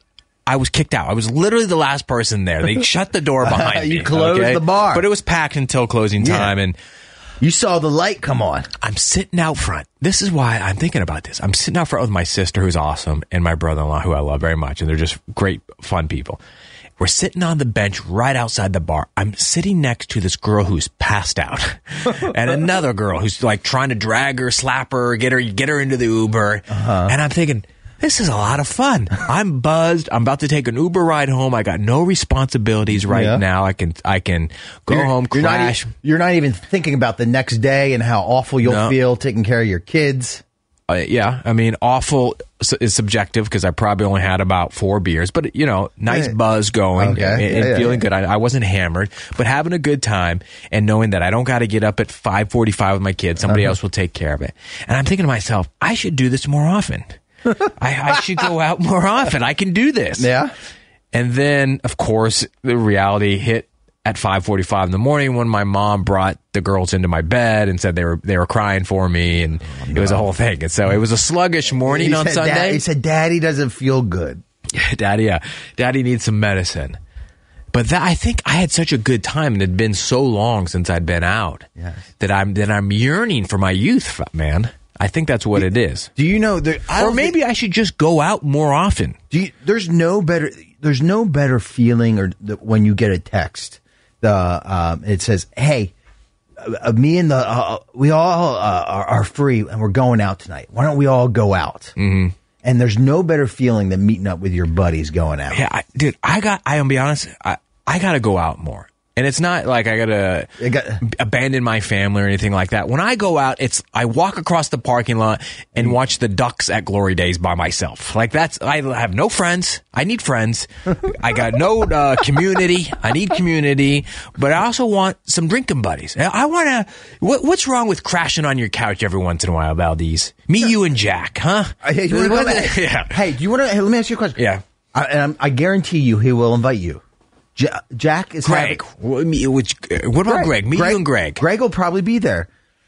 I was kicked out. I was literally the last person there. They shut the door behind you me. closed okay? the bar. But it was packed until closing time. Yeah. And you saw the light come on. I'm sitting out front. This is why I'm thinking about this. I'm sitting out front with my sister, who's awesome, and my brother-in-law, who I love very much. And they're just great, fun people. We're sitting on the bench right outside the bar. I'm sitting next to this girl who's passed out, and another girl who's like trying to drag her, slap her, get her, get her into the Uber. Uh-huh. And I'm thinking, this is a lot of fun. I'm buzzed. I'm about to take an Uber ride home. I got no responsibilities right yeah. now. I can I can go you're, home, you're crash. Not, you're not even thinking about the next day and how awful you'll no. feel taking care of your kids. Uh, yeah, I mean, awful is subjective because I probably only had about four beers, but you know, nice yeah. buzz going okay. and, and yeah, yeah, feeling yeah. good. I, I wasn't hammered, but having a good time and knowing that I don't got to get up at five forty-five with my kids. Somebody uh-huh. else will take care of it. And I'm thinking to myself, I should do this more often. I, I should go out more often. I can do this. Yeah. And then, of course, the reality hit at five forty-five in the morning when my mom brought the girls into my bed and said they were they were crying for me, and oh, no. it was a whole thing. And so it was a sluggish morning he on said, Sunday. Dad, he said, "Daddy doesn't feel good." Daddy, yeah, Daddy needs some medicine. But that, I think I had such a good time, and it had been so long since I'd been out yes. that I'm that I'm yearning for my youth, man. I think that's what it is. Do you know there, I or maybe think, I should just go out more often. Do you, there's no better there's no better feeling or the, when you get a text. The um, it says, "Hey, uh, me and the uh, we all uh, are, are free and we're going out tonight. Why don't we all go out?" Mm-hmm. And there's no better feeling than meeting up with your buddies going out. Yeah, I, dude, I got. I am be honest. I I got to go out more. And it's not like I gotta got, abandon my family or anything like that. When I go out, it's I walk across the parking lot and watch the Ducks at Glory Days by myself. Like that's I have no friends. I need friends. I got no uh, community. I need community, but I also want some drinking buddies. I want to. What, what's wrong with crashing on your couch every once in a while, Valdez? Me, you, and Jack, huh? Hey, do you wanna, yeah. Hey, do you want to? Hey, let me ask you a question. Yeah, I, and I guarantee you, he will invite you. Jack is Greg. Having, Which, what about Greg? Greg? Me, Greg, you, and Greg. Greg will probably be there.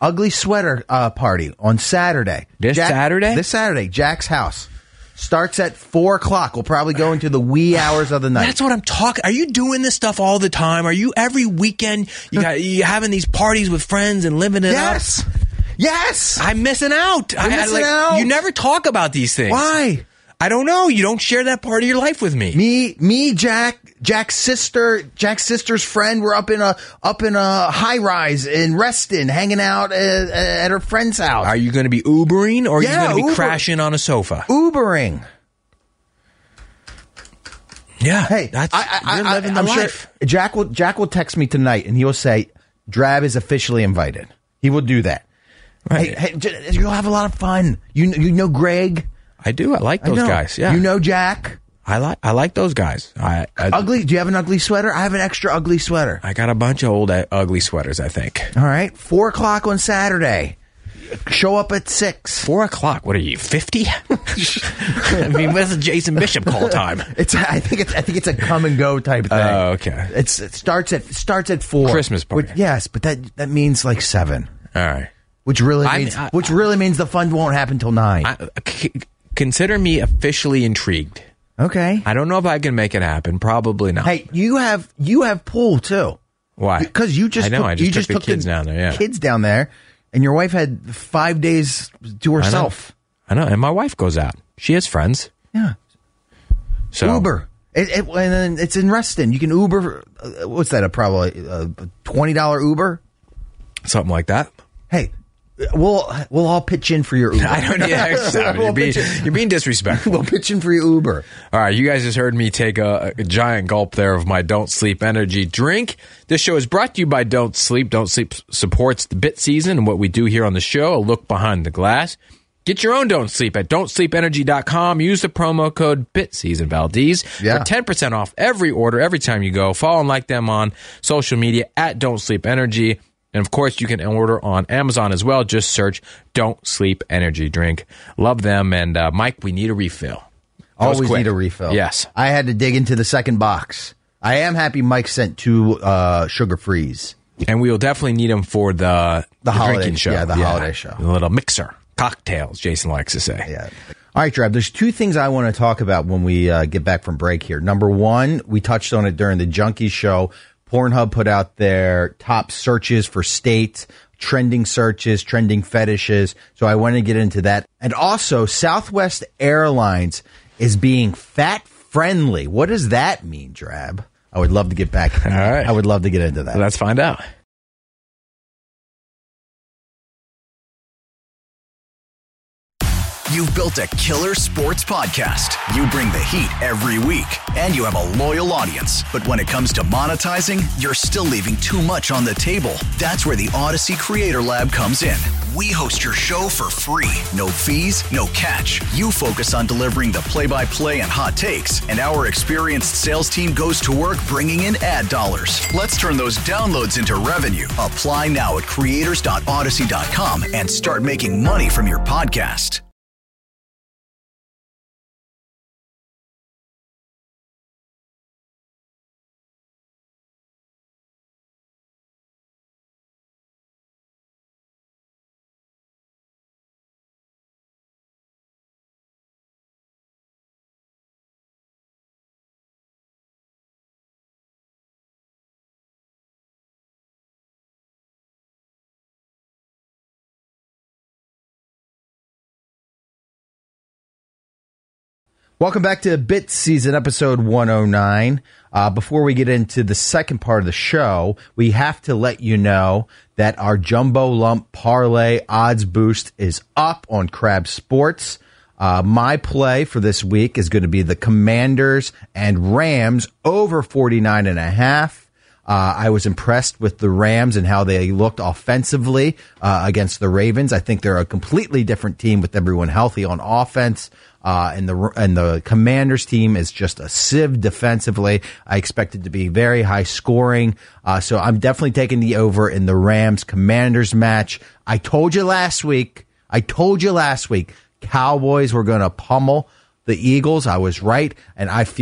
ugly sweater uh, party on Saturday. This Jack, Saturday? This Saturday, Jack's house. Starts at four o'clock. We'll probably go into the wee hours of the night. That's what I'm talking. Are you doing this stuff all the time? Are you every weekend? You got you having these parties with friends and living it yes. up? Yes. I'm missing out. You're I, missing like, out. You never talk about these things. Why? I don't know. You don't share that part of your life with me. Me, me, Jack, Jack's sister, Jack's sister's friend. We're up in a up in a high rise in Reston, hanging out at, at her friend's house. Are you going to be Ubering or are Yeah, you going to be Uber. crashing on a sofa? Ubering. Yeah. Hey, that's, I, I, you're I, living I'm the sure life. Jack will Jack will text me tonight, and he will say, "Drab is officially invited." He will do that. Right. Hey, hey, j- you'll have a lot of fun. You you know Greg. I do. I like I those know. guys. Yeah. You know Jack. I like I like those guys. I I, Ugly. Do you have an ugly sweater? I have an extra ugly sweater. I got a bunch of old uh, ugly sweaters, I think. All right, four o'clock on Saturday. Show up at six. Four o'clock. What are you, fifty? I mean, what's the Jason Bishop call time? It's. I think it's. I think it's a come and go type thing. Oh, okay. It's. It starts at starts at four. Christmas party. Which- yes, but that that means like seven. All right. Which really I means. mean, I- which really means the fun won't happen till nine. I, c- consider me officially intrigued. okay. I don't know if I can make it happen. Probably not. Hey, you have you have pool too. Why? Because you just I know. took, I just you took just the took kids down there. Yeah. kids down there, and your wife had five days to I know. herself. I know. And my wife goes out. She has friends. Yeah. So Uber. It, it, and then it's in Reston. You can Uber. Uh, what's that? A probably a twenty dollar Uber. something like that. Hey, we'll we'll all pitch in for your Uber. I don't. Yeah, stop it. We'll You're being, pitch in- you're being disrespectful. We'll pitch in for your Uber. All right, you guys just heard me take a, a giant gulp there of my Don't Sleep energy drink. This show is brought to you by Don't Sleep. Don't Sleep supports the bit season and what we do here on the show, a look behind the glass. Get your own Don't Sleep at don't sleep energy dot com. Use the promo code BITSEASON Valdez Yeah. for ten percent off every order, every time you go. Follow and like them on social media at Don't Sleep Energy. And, of course, you can order on Amazon as well. Just search Don't Sleep Energy Drink. Love them. And, uh, Mike, we need a refill. That was Always quick. need a refill. Yes. I had to dig into the second box. I am happy Mike sent two uh, sugar frees. And we will definitely need them for the, The holiday- drinking show. yeah, the holiday show. A little mixer. Cocktails, Jason likes to say. Yeah. All right, Trev, there's two things I want to talk about when we uh, get back from break here. Number one, we touched on it during the Junkie Show. Pornhub put out their top searches for states, trending searches, trending fetishes. So I want to get into that. And also, Southwest Airlines is being fat friendly. What does that mean, Drab? I would love to get back. All right. I would love to get into that. Let's find out. You've built a killer sports podcast. You bring the heat every week, and you have a loyal audience. But when it comes to monetizing, you're still leaving too much on the table. That's where the Odyssey Creator Lab comes in. We host your show for free. No fees, no catch. You focus on delivering the play-by-play and hot takes, and our experienced sales team goes to work bringing in ad dollars. Let's turn those downloads into revenue. Apply now at creators dot odyssey dot com and start making money from your podcast. Welcome back to Bit Season, episode one oh nine. Uh, before we get into the second part of the show, we have to let you know that our Jumbo Lump Parlay Odds Boost is up on Crab Sports. Uh, my play for this week is going to be the Commanders and Rams over forty-nine and a half. Uh, I was impressed with the Rams and how they looked offensively uh, against the Ravens. I think they're a completely different team with everyone healthy on offense. Uh, and the and the Commanders team is just a sieve defensively. I expect it to be very high scoring. Uh, so I'm definitely taking the over in the Rams-Commanders match. I told you last week, I told you last week, Cowboys were going to pummel the Eagles. I was right, and I feel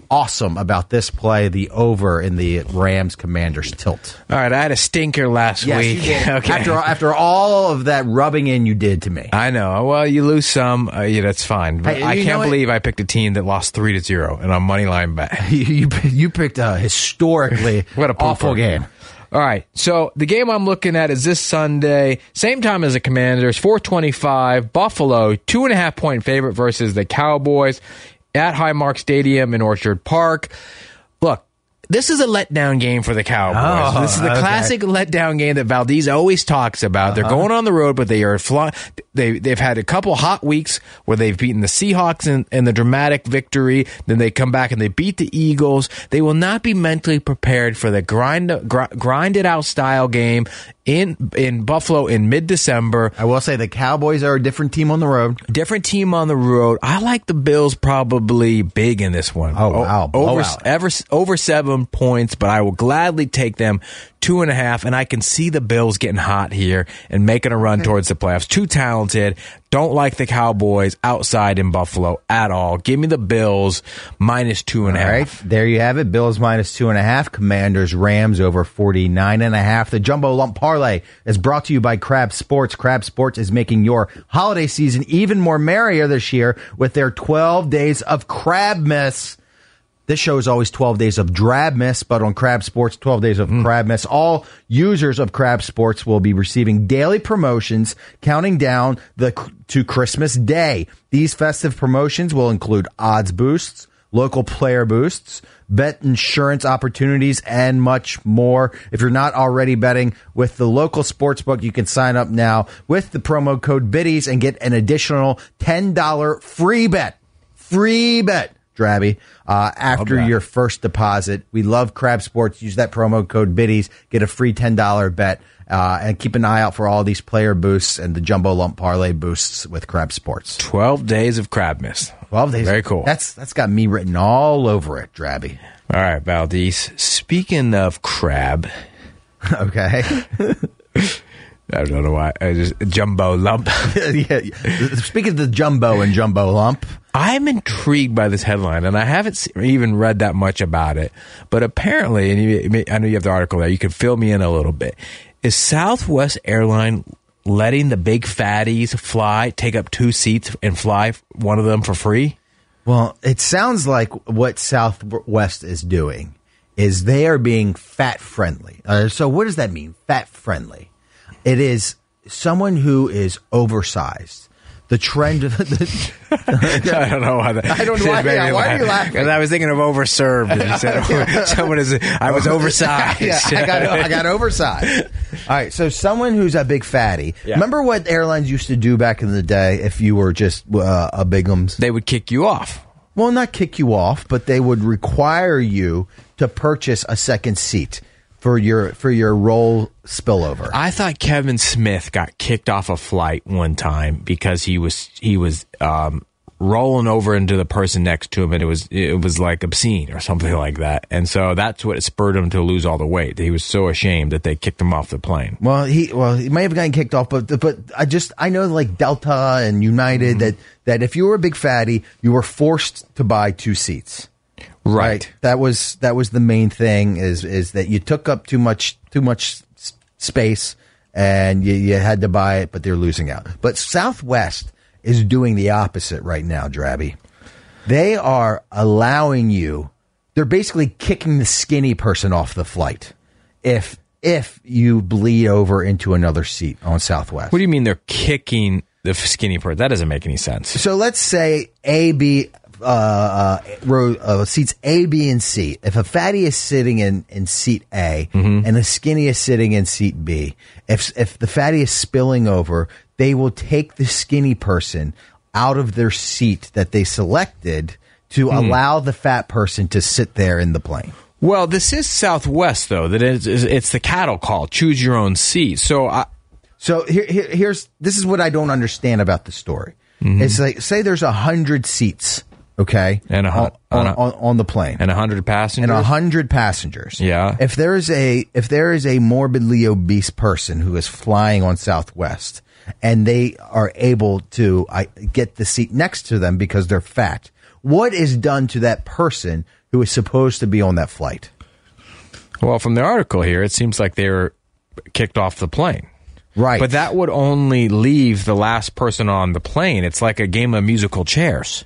awesome about this play, the over in the Rams Commanders tilt. All right, I had a stinker last Yes, week. you did. Okay. After after all of that rubbing in you did to me. I know. Well, you lose some. Uh, yeah, that's fine. But Hey, I you know can't what? believe I picked a team that lost three to zero and on money line bet. You you, you picked a historically What a pooper. awful game. All right, so the game I'm looking at is this Sunday, same time as the Commanders, four twenty-five, Buffalo, two and a half point favorite versus the Cowboys at Highmark Stadium in Orchard Park. Look, this is a letdown game for the Cowboys. Oh, this is the okay. classic letdown game that Valdez always talks about. They're going on the road, but they are fly- they they've had a couple hot weeks where they've beaten the Seahawks in, in the dramatic victory. Then they come back and they beat the Eagles. They will not be mentally prepared for the grind gr- grinded out style game in in Buffalo in mid December. I will say the Cowboys are a different team on the road. Different team on the road. I like the Bills probably big in this one. Oh, wow. O- over Blowout. ever, over seven points, but I will gladly take them two and a half, and I can see the Bills getting hot here and making a run towards the playoffs. Too talented. Don't like the Cowboys outside in Buffalo at all. Give me the Bills minus two and a All right, half. there you have it. Bills minus two and a half. Commanders Rams over forty-nine and a half. The Jumbo Lump Parlay is brought to you by Crab Sports. Crab Sports is making your holiday season even more merrier this year with their twelve days of Crabmas. This show is always twelve days of Drabmas, but on Crab Sports, twelve days of Crabmas. All users of Crab Sports will be receiving daily promotions counting down the to Christmas Day. These festive promotions will include odds boosts, local player boosts, bet insurance opportunities, and much more. If you're not already betting with the local sportsbook, you can sign up now with the promo code BIDDIES and get an additional ten dollars free bet. Free bet. Drabby, uh, after that. your first deposit. We love Crab Sports. Use that promo code BIDDIES. Get a free ten dollars bet. Uh, and keep an eye out for all these player boosts and the Jumbo Lump Parlay boosts with Crab Sports. Twelve days of Crabmas. twelve days. Very cool. That's That's got me written all over it, Drabby. All right, Valdez. Speaking of crab, Okay. I don't know why. I just Jumbo Lump. yeah, yeah. Speaking of the Jumbo and Jumbo Lump, I'm intrigued by this headline, and I haven't se- even read that much about it. But apparently, and you, I know you have the article there, you can fill me in a little bit. Is Southwest Airline letting the big fatties fly, take up two seats, and fly one of them for free? well, it sounds like what Southwest is doing is they are being fat friendly. Uh, so what does that mean? Fat friendly. It is someone who is oversized. The trend of the, I don't know why that. I don't know why- it made yeah, me why are laugh. you laughing? 'Cause I was thinking of overserved. And you said, someone is. I was oversized. yeah, I got I got oversized. All right, so someone who's a big fatty. Yeah. Remember what airlines used to do back in the day if you were just uh, a bigums? They would kick you off. Well, not kick you off, but they would require you to purchase a second seat for your for your roll spillover. I thought Kevin Smith got kicked off a flight one time because he was he was um, rolling over into the person next to him, and it was it was like obscene or something like that. And so that's what spurred him to lose all the weight. He was so ashamed that they kicked him off the plane. Well, he well he may have gotten kicked off, but but I just I know like Delta and United Mm-hmm. that that if you were a big fatty, you were forced to buy two seats. Right. That was that was the main thing is is that you took up too much too much s- space and you, you had to buy it, but they're losing out. But Southwest is doing the opposite right now, Drabby. They are allowing you. They're basically kicking the skinny person off the flight if if you bleed over into another seat on Southwest. What do you mean they're kicking the skinny person? That doesn't make any sense. So let's say A, B, uh, uh, row, uh, seats A, B, and C. If a fatty is sitting in, in seat A Mm-hmm. and the skinny is sitting in seat B, if if the fatty is spilling over, they will take the skinny person out of their seat that they selected to Hmm. allow the fat person to sit there in the plane. Well, this is Southwest, though. That is, it's the cattle call. Choose your own seat. So I, So here, here, here's this is what I don't understand about the story. Mm-hmm. It's like say there's a hundred seats, okay, And a hun- on, on, and a- on, on the plane, and a hundred passengers. and a hundred passengers. Yeah. If there is a if there is a morbidly obese person who is flying on Southwest and they are able to I, get the seat next to them because they're fat, what is done to that person who is supposed to be on that flight? Well, from the article here, it seems like they were kicked off the plane. Right. But that would only leave the last person on the plane. It's like a game of musical chairs.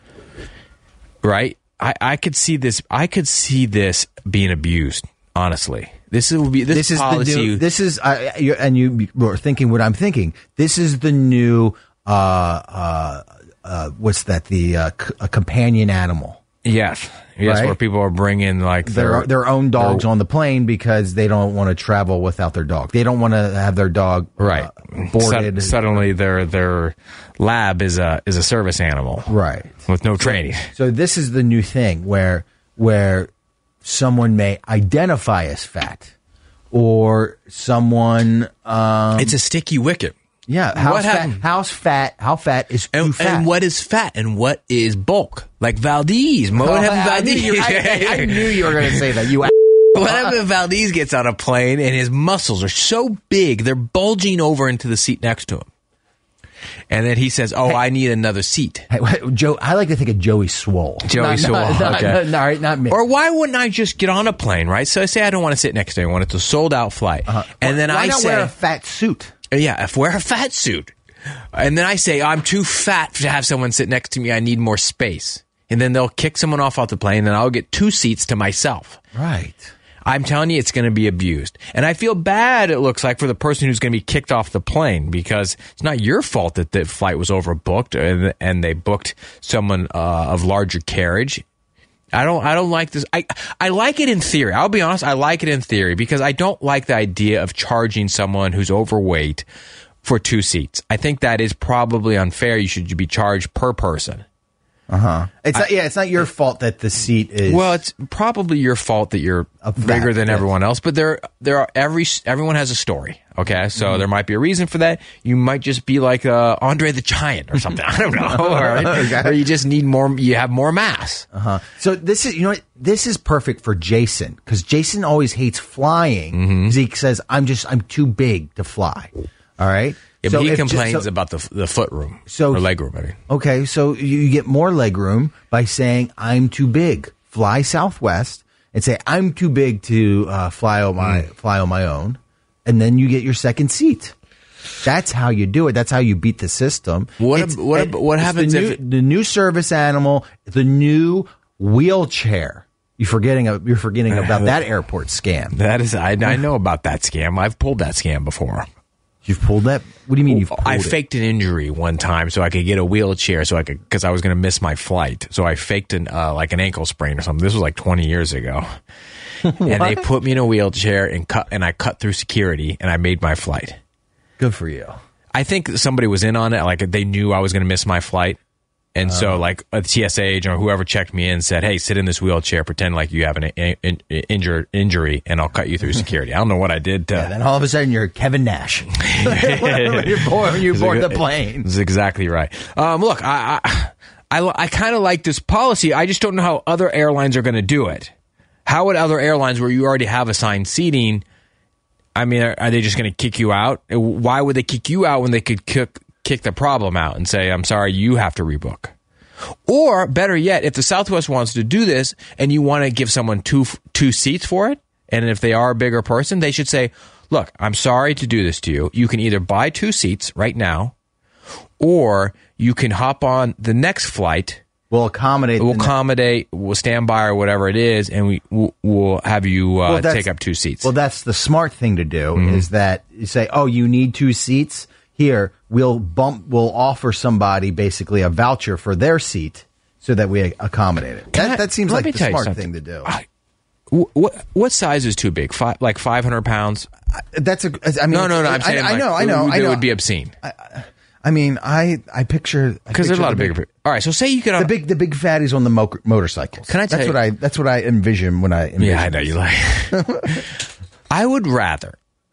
Right? I, I could see this I could see this being abused, honestly. This will be this, This is policy. the new, this is uh, you and you were thinking what I'm thinking. This is the new uh, uh, uh, what's that? The uh, c- a companion animal. yes. Yes, Right? where people are bringing like Their their own dogs on the plane because they don't want to travel without their dog. They don't want to have their dog right. uh, boarded. Sud- suddenly their their lab is a is a service animal. Right. With no training. So this is the new thing where where someone may identify as fat, or someone. Um, It's a sticky wicket. yeah. How's what fat? happened? How's fat? How fat is too And, fat? and what is fat and what is bulk? Like Valdez. What Oh, happened I, knew Valdez? you, I, I knew you were going to say that. You. What happened if Valdez gets on a plane and his muscles are so big they're bulging over into the seat next to him? And then he says, "Oh, I need another seat." Hey, wait, Joe, I like to think of Joey Swole. Joey Not- Swole, not, not, okay. not, not, not me. Or why wouldn't I just get on a plane, right? So I say I don't want to sit next to anyone. It's a sold out flight. Uh-huh. And then why I not say, wear a fat suit? yeah, if wear a fat suit. And then I say, I'm too fat to have someone sit next to me. I need more space. And then they'll kick someone off off the plane and I'll get two seats to myself. Right. I'm telling you, it's going to be abused. And I feel bad, it looks like, for the person who's going to be kicked off the plane because it's not your fault that the flight was overbooked and, and they booked someone uh, of larger carriage. I don't I don't like this. I, I like it in theory. I'll be honest, I like it in theory because I don't like the idea of charging someone who's overweight for two seats. I think that is probably unfair. You should be charged per person. Uh huh. It's not, yeah. It's not your fault that the seat is. Well, it's probably your fault that you're A fact, bigger than yes. everyone else. But there, there are every everyone has a story. Okay, so Mm-hmm. there might be a reason for that. You might just be like uh, Andre the Giant or something. I don't know. Or, Okay. or you just need more. You have more mass. Uh huh. So this is you know what this is perfect for Jason because Jason always hates flying. Mm-hmm. 'Cause He says I'm just I'm too big to fly. All right. Yeah, So but he if- complains so- about the the foot room So- or leg room. I mean, Okay, so you you get more leg room by saying I'm too big. Fly Southwest and say I'm too big to uh, fly on my Mm. fly on my own, and then you get your second seat. That's how you do it. That's how you beat the system. What It's- ab- what ab- it- what it's happens the if new, it- the new service animal, the new wheelchair? You're forgetting. You're forgetting about that airport scam. that is. I, I know about that scam. I've pulled that scam before. You've pulled that. What do you mean you've pulled I it? faked an injury one time so I could get a wheelchair so I could because I was going to miss my flight. So I faked an uh, like an ankle sprain or something. This was like twenty years ago, and they put me in a wheelchair and cut and I cut through security and I made my flight. Good for you. I think somebody was in on it. Like they knew I was going to miss my flight. And so, like a T S A agent or whoever checked me in said, "Hey, sit in this wheelchair, pretend like you have an in, in, injured injury, and I'll cut you through security." I don't know what I did. To, And then all of a sudden you're Kevin Nash. when you board, when you board the plane. That's exactly right. Um, look, I I, I, I kind of like this policy. I just don't know how other airlines are going to do it. How would other airlines, where you already have assigned seating, I mean, are, are they just going to kick you out? Why would they kick you out when they could kick kick the problem out and say, "I'm sorry, you have to rebook"? Or better yet, if the Southwest wants to do this and you want to give someone two two seats for it, and if they are a bigger person, they should say, "Look, I'm sorry to do this to you. You can either buy two seats right now, or you can hop on the next flight. We'll accommodate. We'll the- accommodate, we'll stand by or whatever it is, and we we'll, we'll have you uh, Well, that's- take up two seats." Well, that's the smart thing to do. Mm-hmm. Is that you say, "Oh, you need two seats." Here, we'll bump. We'll offer somebody basically a voucher for their seat so that we accommodate it. Can I- That, that seems let like me the tell you smart something. thing to do. I- wh- what what size is too big? Five, like five hundred pounds? That's a. I mean, No, no, no. I'm I, saying I, like, know, I know, it, would- I know. It would be obscene I mean, I I picture because there's a lot of the bigger. All right, so say you could. The big, the big fatties on the mo- motorcycles. Can I tell That's you- what I. That's what I envision when I. Envision Yeah, I know you like. I would rather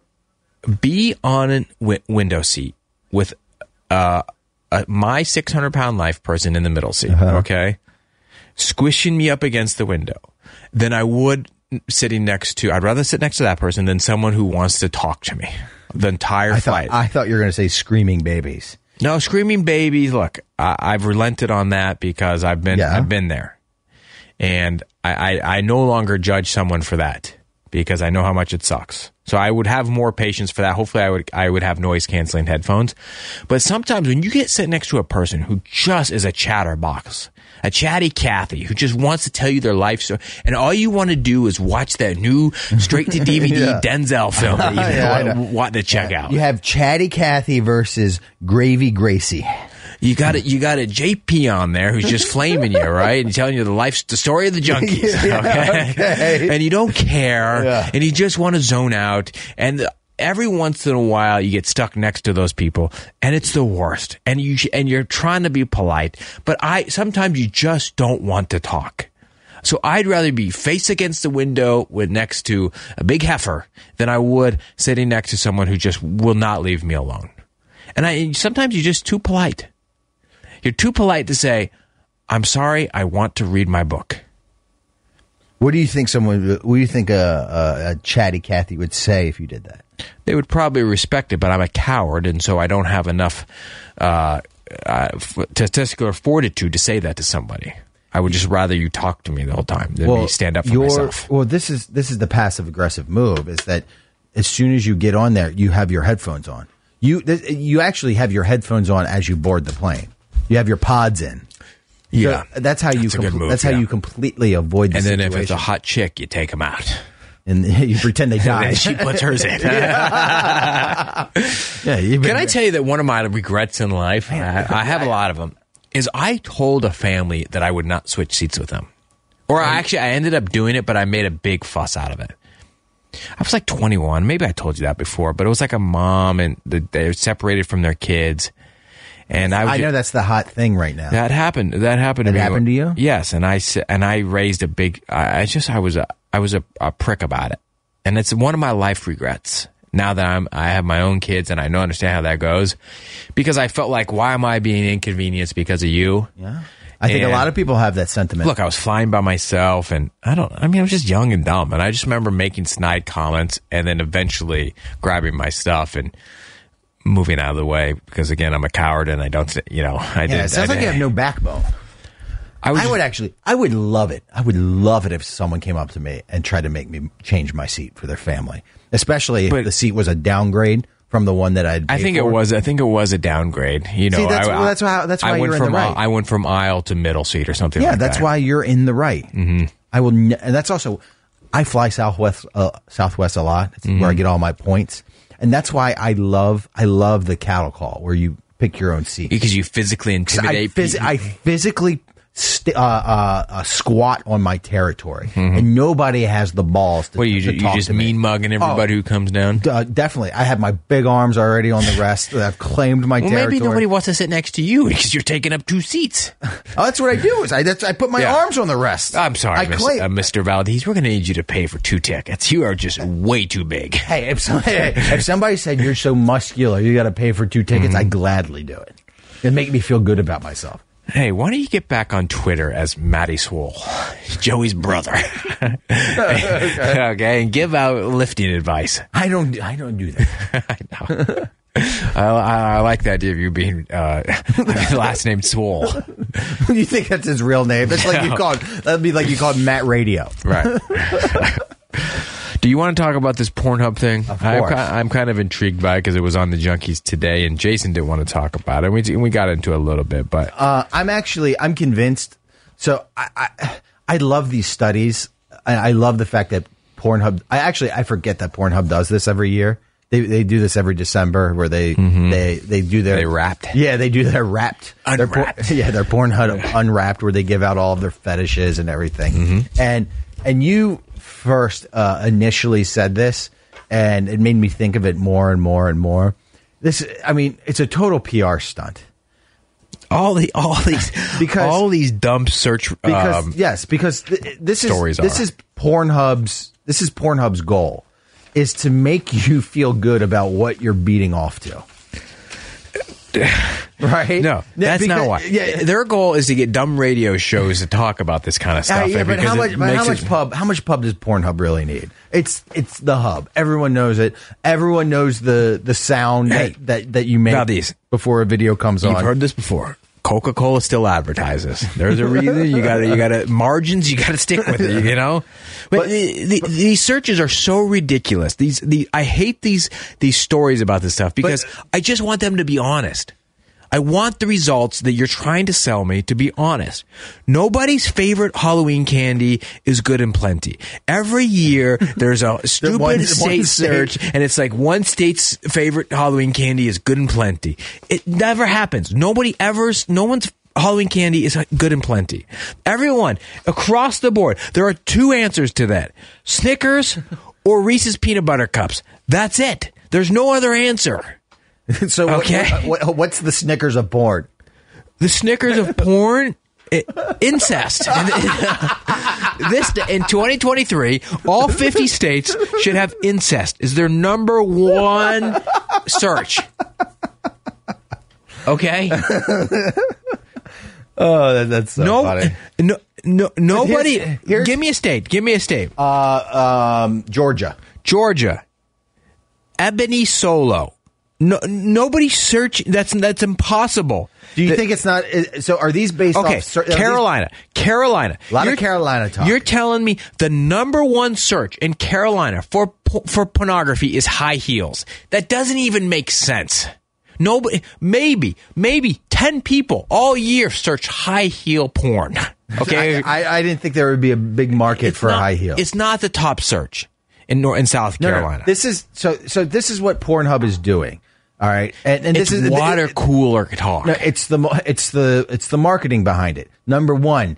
be on a w- window seat with uh, uh, my six hundred pound life person in the middle seat, Uh-huh. okay, squishing me up against the window, than I would sitting next to. I'd rather sit next to that person than someone who wants to talk to me the entire I flight. thought, I thought you were going to say screaming babies. No, screaming babies. Look, I, I've relented on that because I've been Yeah. I've been there, And I, I, I no longer judge someone for that because I know how much it sucks. So I would have more patience for that. Hopefully I would I would have noise canceling headphones. But sometimes when you get sit next to a person who just is a chatterbox, a chatty Cathy who just wants to tell you their life story, and all you want to do is watch that new straight to D V D yeah. Denzel film that you yeah, want, want to check yeah. out. You have Chatty Cathy versus Gravy Gracie. You got it. You got a J P on there who's just flaming you, right, and telling you the life, the story of the junkies, okay? yeah, okay. And you don't care, yeah. and you just want to zone out. And every once in a while, you get stuck next to those people, and it's the worst. And you and you're trying to be polite, but I sometimes you just don't want to talk. So I'd rather be face against the window with next to a big heifer than I would sitting next to someone who just will not leave me alone. And I sometimes you're just too polite. You're too polite to say, I'm sorry, I want to read my book. What do you think someone, what do you think a, a, a Chatty Cathy would say if you did that? They would probably respect it, but I'm a coward, and so I don't have enough uh, uh, f- testicular fortitude to say that to somebody. I would just rather you talk to me the whole time than me stand up for myself. Well, this is this is the passive aggressive move. Is that as soon as you get on there, you have your headphones on. You th- you actually have your headphones on as you board the plane. You have your pods in. Yeah, so that's how you. That's, compl- move, that's yeah. how you completely avoid. The and then situation. if it's a hot chick, you take them out, and you pretend they died. And she puts hers in. yeah. yeah been, Can I tell you that one of my regrets in life? I, I have a lot of them. Is I told a family that I would not switch seats with them, or I actually I ended up doing it, but I made a big fuss out of it. I was like twenty-one. Maybe I told you that before, but it was like a mom and the, they're separated from their kids. And I, I know that's the hot thing right now. That happened. That happened to that me. happened to you? Yes, and I and I raised a big. I, I just I was a I was a, a prick about it, and it's one of my life regrets. Now that I'm I have my own kids and I know understand how that goes, because I felt like, why am I being inconvenienced because of you? Yeah, I think and, a lot of people have that sentiment. Look, I was flying by myself, and I don't. I mean, I was just young and dumb, and I just remember making snide comments, and then eventually grabbing my stuff and moving out of the way, because again, I'm a coward and I don't, you know, I yeah, did. It sounds I like you have no backbone. I would, I would actually, I would love it. I would love it if someone came up to me and tried to make me change my seat for their family, especially if but, the seat was a downgrade from the one that I'd. I think for. it was. I think it was a downgrade. You know, See, that's, I, well, that's why. That's why I you're went in from the right. I went from aisle to middle seat or something. Yeah, like that's that. why you're in the right. Mm-hmm. I will, ne- and that's also. I fly Southwest, uh, Southwest a lot. It's mm-hmm. where I get all my points. And that's why I love I love the cattle call where you pick your own seat, because you physically intimidate. I, phys- people. I physically st- uh, uh, uh, squat on my territory, mm-hmm. and nobody has the balls to. What you, to you talk just to me. mean mugging everybody oh, who comes down? Uh, definitely, I have my big arms already on the rest. I've claimed my well, territory. Maybe nobody wants to sit next to you because you're taking up two seats. Oh, that's what I do. Is I that's, I put my yeah. arms on the rest. I'm sorry, I Mister claim- Uh, Mister Valdez. We're going to need you to pay for two tickets. You are just way too big. Hey, if somebody, if somebody said you're so muscular, you got to pay for two tickets, mm-hmm. I'd gladly do it. It'd make me feel good about myself. Hey, why don't you get back on Twitter as Matty Swole, Joey's brother? okay. okay, and give out lifting advice. I don't. I don't do that. I know. I, I, I like the idea of you being uh, last name Swole. You think that's his real name? It's like you call. That'd be like you called Matt Radio, right? Do you want to talk about this Pornhub thing? Of I'm, course. I'm kind of intrigued by it because it was on the Junkies today, and Jason didn't want to talk about it. We we got into it a little bit, but uh, I'm actually I'm convinced. So I I, I love these studies. I, I love the fact that Pornhub. I actually I forget that Pornhub does this every year. They they do this every December where they mm-hmm. they they do their they wrapped. Yeah, they do their wrapped. Unwrapped. Their, yeah, their Pornhub Unwrapped, where they give out all of their fetishes and everything. Mm-hmm. And and you first uh, initially said this, and it made me think of it more and more and more. This, I mean, it's a total P R stunt. All the all these because all these dumb search because um, yes because th- this stories is this are. is Pornhub's this is Pornhub's goal is to make you feel good about what you're beating off to. Right? No, yeah, that's because, not why. Yeah, their goal is to get dumb radio shows to talk about this kind of stuff. Uh, yeah, but how much? But how much it, pub? How much pub does Pornhub really need? It's it's the hub. Everyone knows it. Everyone knows the the sound hey, that, that that you make Valdez, before a video comes you've on. You've heard this before. Coca-Cola still advertises. There's a reason. You got to, you got to margins. You got to stick with it. You know. But, but, the, the, but these searches are so ridiculous. These, the I hate these these stories about this stuff because but, I just want them to be honest. I want the results that you're trying to sell me to be honest. Nobody's favorite Halloween candy is Good and Plenty. Every year, there's a stupid one, state one search, state. and it's like one state's favorite Halloween candy is Good and Plenty. It never happens. Nobody ever, no one's Halloween candy is Good and Plenty. Everyone, across the board, there are two answers to that. Snickers or Reese's Peanut Butter Cups. That's it. There's no other answer. So okay. what, what, what's the Snickers of porn? The Snickers of porn? It, incest. This in twenty twenty-three, all fifty states should have incest. Is their number one search? Okay. Oh, that, that's so no, funny. No, no, nobody. Here's, here's, give me a state. Give me a state. Uh, um, Georgia. Georgia. Ebony Solo. No, nobody search. That's that's impossible. Do you the, think it's not? So are these based okay, off? Okay, Carolina, Carolina. A lot you're, of Carolina talk. You're telling me the number one search in Carolina for for pornography is high heels. That doesn't even make sense. Nobody, maybe, maybe ten people all year search high heel porn. Okay, I, I, I didn't think there would be a big market it's for not, high heel. It's not the top search in North in South no, Carolina. No, this is so. So this is what Pornhub is doing. All right, and, and it's this is water it, cooler talk. No, it's the it's the it's the marketing behind it. Number one,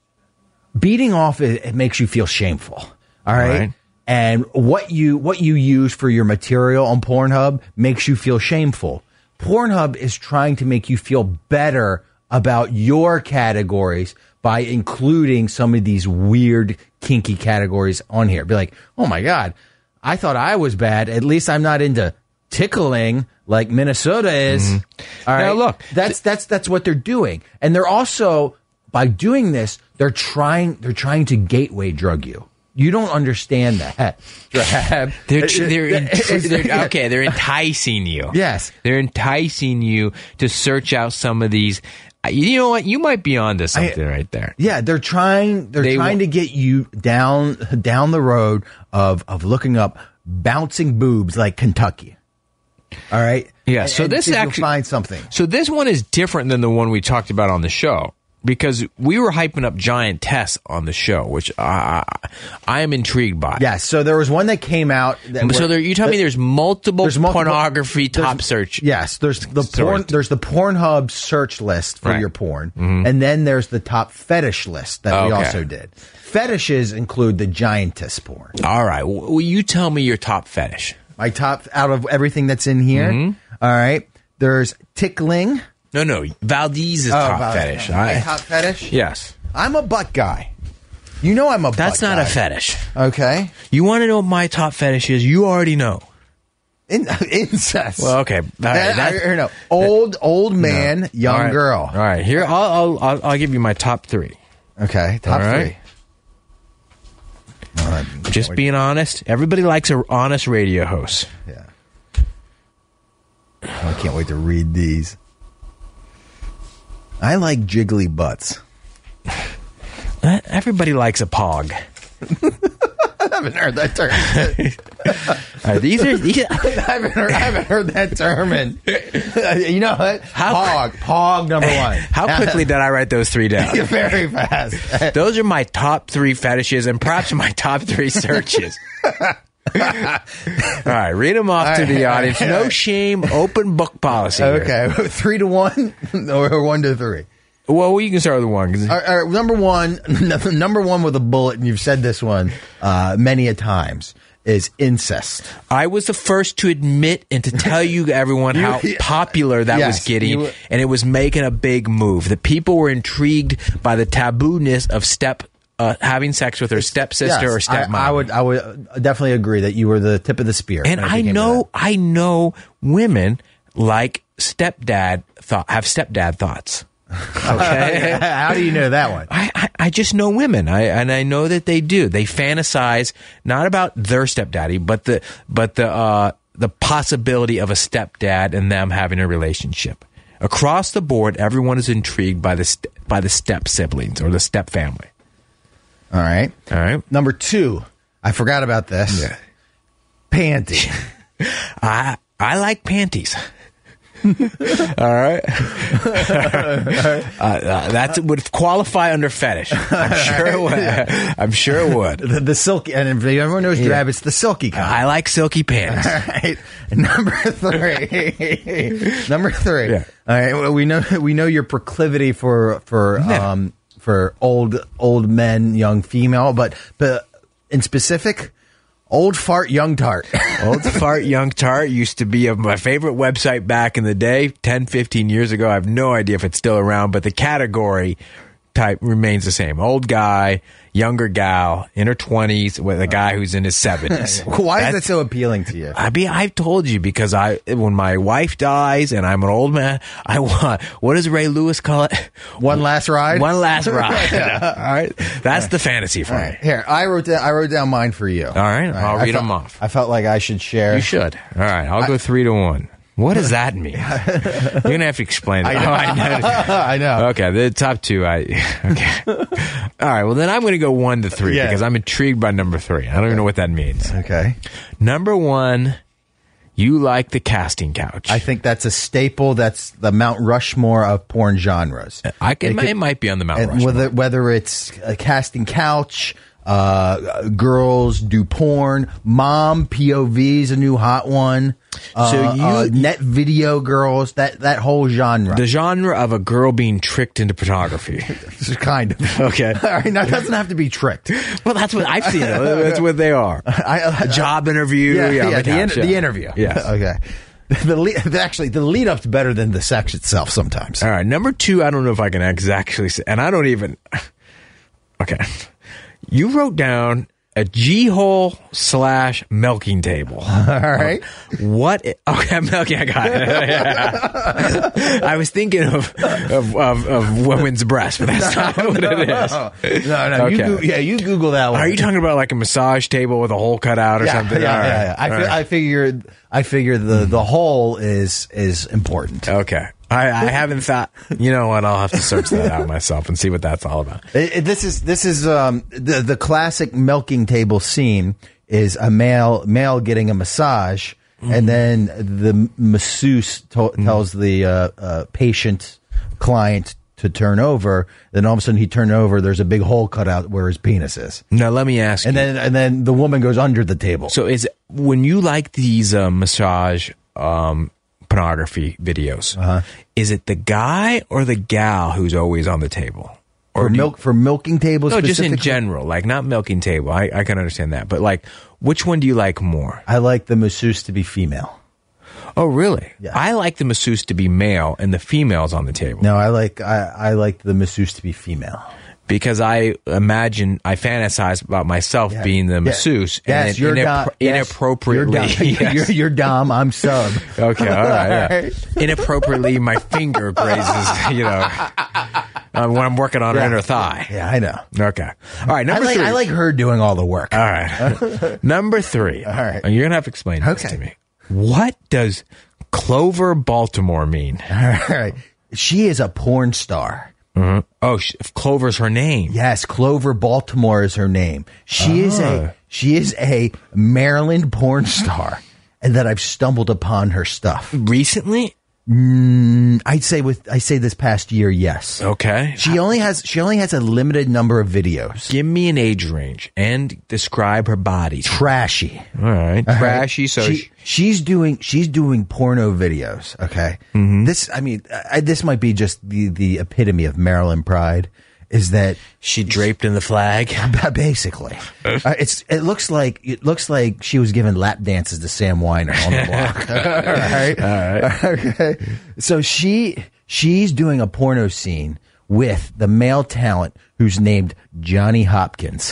beating off it, it makes you feel shameful. All right? right, and what you what you use for your material on Pornhub makes you feel shameful. Pornhub is trying to make you feel better about your categories by including some of these weird, kinky categories on here. Be like, oh my God, I thought I was bad. At least I'm not into tickling like Minnesota is. Mm-hmm. All right. Now look, that's that's that's what they're doing. And they're also, by doing this, they're trying they're trying to gateway drug you. You don't understand that. they're, they're, they're okay. They're enticing you. Yes, they're enticing you to search out some of these. You know what? You might be onto something I, right there. Yeah, they're trying. They're they trying w- to get you down down the road of of looking up bouncing boobs like Kentucky. All right. Yeah. So and, this and actually find something. So this one is different than the one we talked about on the show. Because we were hyping up Giant Tess on the show, which I, I am intrigued by. Yes, so there was one that came out. That so were, there, you tell the, me there's multiple, there's multiple pornography top search. Yes, there's the porn. There's the Pornhub search list for right. your porn, mm-hmm. and then there's the top fetish list that okay. we also did. Fetishes include the Giantess porn. All right, well, you tell me your top fetish. My top out of everything that's in here. Mm-hmm. All right, there's tickling. No, no, Valdez's oh, top Valdez. fetish. My top fetish? Yes. I'm a butt guy. You know I'm a That's butt guy. That's not a fetish. Okay. You want to know what my top fetish is? You already know. In, incest. Well, okay. All right, I, I, I, no. Old, old man, no. young All right. girl. All right. Here, I'll, I'll, I'll give you my top three. Okay. Top right. three. All right. Just being honest. Everybody likes an honest radio host. Yeah. Oh, I can't wait to read these. I like jiggly butts. Everybody likes a pog. I haven't heard that term. Right, these are. These, I, haven't heard, I haven't heard that term. And you know what? How, pog. Pog number one. How quickly did I write those three down? Very fast. Those are my top three fetishes and perhaps my top three searches. All right, read them off all to right, the audience. Right, no right. shame, open book policy. Okay, here. three to one or one to three. Well, you can start with one. All right, all right, number one, number one with a bullet, and you've said this one uh, many a times, is incest. I was the first to admit and to tell you, everyone, you, how popular that yes, was getting, you, and it was making a big move. The people were intrigued by the taboo-ness of step. Uh, having sex with her stepsister yes, or stepmom. I, I would, I would definitely agree that you were the tip of the spear. And I know, I know women like stepdad thought have stepdad thoughts. Okay, how do you know that one? I, I, I just know women, I and I know that they do. They fantasize not about their stepdaddy, but the but the uh, the possibility of a stepdad and them having a relationship. Across the board, everyone is intrigued by the st- by the step siblings or the step family. All right. All right. Number two, I forgot about this. Yeah. Panty. I I like panties. All right. uh, uh, that would qualify under fetish. I'm sure it would. I'm sure it would. The, the silky, and if everyone knows drab, yeah. It's the silky kind. I like silky panties. All right. Number three. Number three. Yeah. All right. Well, we know we know your proclivity for for Yeah. um for old old men, young female, but but in specific. Old fart, young tart. Old fart, young tart used to be a, my favorite website back in the day, ten, fifteen years ago. I have no idea if it's still around, but the category type remains the same. Old guy, younger gal, in her twenties with a guy who's in his seventies. Why That's, is that so appealing to you? I mean, I've told you because I, when my wife dies and I'm an old man, I want, what does Ray Lewis call it? One last ride? One last ride. All right. That's the fantasy for me. Here, I wrote down, I wrote down mine for you. All right. I'll I read felt, them off. I felt like I should share. You should. All right. I'll go three to one. What does that mean? You're going to have to explain it. I know. Oh, I know. I know. Okay, the top two, I... Okay. All right, well, then I'm going to go one to three Yeah. because I'm intrigued by number three. I don't even know what that means. Okay. Number one, you like the casting couch. I think that's a staple. That's the Mount Rushmore of porn genres. I can, it, could, it might be on the Mount and Rushmore. Whether, whether it's a casting couch, uh, girls do porn, mom P O V's a new hot one. Uh, So you- uh, net video girls, that that whole genre. The genre of a girl being tricked into pornography. kind of. Okay. All right, now it doesn't have to be tricked. Well, that's what I've seen. That's what they are. I, I, A job interview. Yeah, yeah, yeah, the, couch, in, yeah. the interview. Yes. Okay. The lead, actually, the lead up's better than the sex itself sometimes. All right, number two, I don't know if I can exactly say, and I don't even. Okay. You wrote down a G-hole slash milking table. All right. What? i- Okay, milking. I got it. I was thinking of of, of of women's breasts, but that's not what it is. No, no. You Okay. go, yeah, you Google that one. Are you talking about like a massage table with a hole cut out or yeah, something? Yeah, All right. yeah, yeah. I, All fi- right. I figured. I figured the the hole is is important. Okay. I, I haven't thought. You know what? I'll have to search that out myself and see what that's all about. It, it- this is this is um the the classic milking table scene is a male male getting a massage, Mm-hmm. and then the masseuse to- tells the uh, uh, patient client to turn over. Then all of a sudden he turned over. There's a big hole cut out where his penis is, Now let me ask and you. then and then the woman goes under the table. So is when you like these uh, massage um, pornography videos, Uh-huh. is it the guy or the gal who's always on the table? Or for do you- milk for milking tables. no, just in specifically? general, like not milking table. I, I can understand that, but like, which one do you like more? I like the masseuse to be female. Oh, really? Yeah. I like the masseuse to be male and the females on the table. No, I like I, I like the masseuse to be female. Because I imagine, I fantasize about myself Yeah. being the Yeah. masseuse. Yes, and you're inappro- dom. Yes, inappropriately. You're dom. Yes. You're, you're dom. I'm sub. Okay, all right. Yeah. All right. Inappropriately, my finger grazes, you know, uh, when I'm working on her Yeah. inner thigh. Yeah, I know. Okay. All right, I number like three. I like her doing all the work. All right. Number three. All right. You're going to have to explain this Okay. to me. What does Clover Baltimore mean? All right. She is a porn star. Mhm. Oh, sh- Clover's her name. Yes, Clover Baltimore is her name. She is Ah. a she is a Maryland porn star, and that I've stumbled upon her stuff. Recently? I'd say with I say this past year, yes. Okay. She only has she only has a limited number of videos. Give me an age range and describe her body. Trashy. All right. All right? Trashy. So She- she, she's doing she's doing porno videos. Okay, Mm-hmm. this I mean I, this might be just the the epitome of Maryland pride. Is that she draped in the flag. basically? Uh, it's it looks like it looks like she was giving lap dances to Sam Weiner on the block. All right, all right. Okay. So she she's doing a porno scene with the male talent who's named Johnny Hopkins.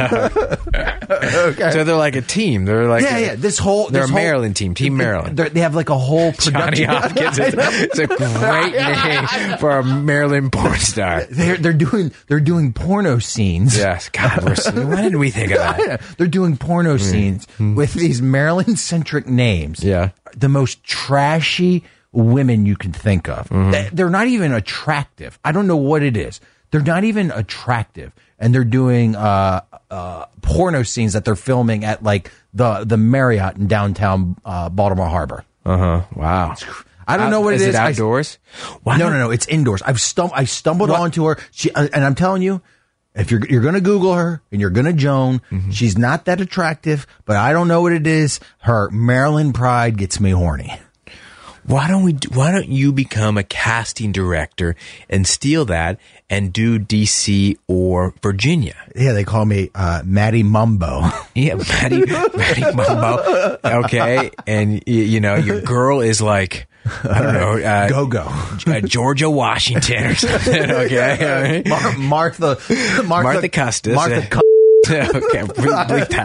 So they're like a team. They're like Yeah, a, yeah. This whole They're this a whole- Maryland team, Team Maryland. They're- They have like a whole Johnny production. Hopkins is it's a great name for a Maryland porn star. They're they're doing they're doing porno scenes. Yes, God, we're, so- why didn't we think of that? They're doing porno scenes with these Maryland centric names. Yeah. The most trashy, women you can think of. They- They're not even attractive. I don't know what it is. They're not even attractive, and they're doing uh, uh, porno scenes that they're filming at like the the Marriott in downtown uh, Baltimore Harbor. Uh huh. Wow. I don't know what is it it is. I- outdoors? no, no, no. It's indoors. I've stum- I stumbled What? onto her. She uh, and I'm telling you, if you're you're gonna Google her and you're gonna Joan, Mm-hmm. she's not that attractive, but I don't know what it is. Her Maryland pride gets me horny. Why don't we? Do, why don't you become a casting director and steal that and do D C or Virginia? Yeah, they call me uh, Maddie Mumbo. Yeah, Maddie, Maddie Mumbo. Okay, and y- you know your girl is like I don't know, uh, Go go. uh, Georgia Washington or something. Okay, Mar- Martha, Martha, Martha Custis. Martha. Cu- okay, bleep that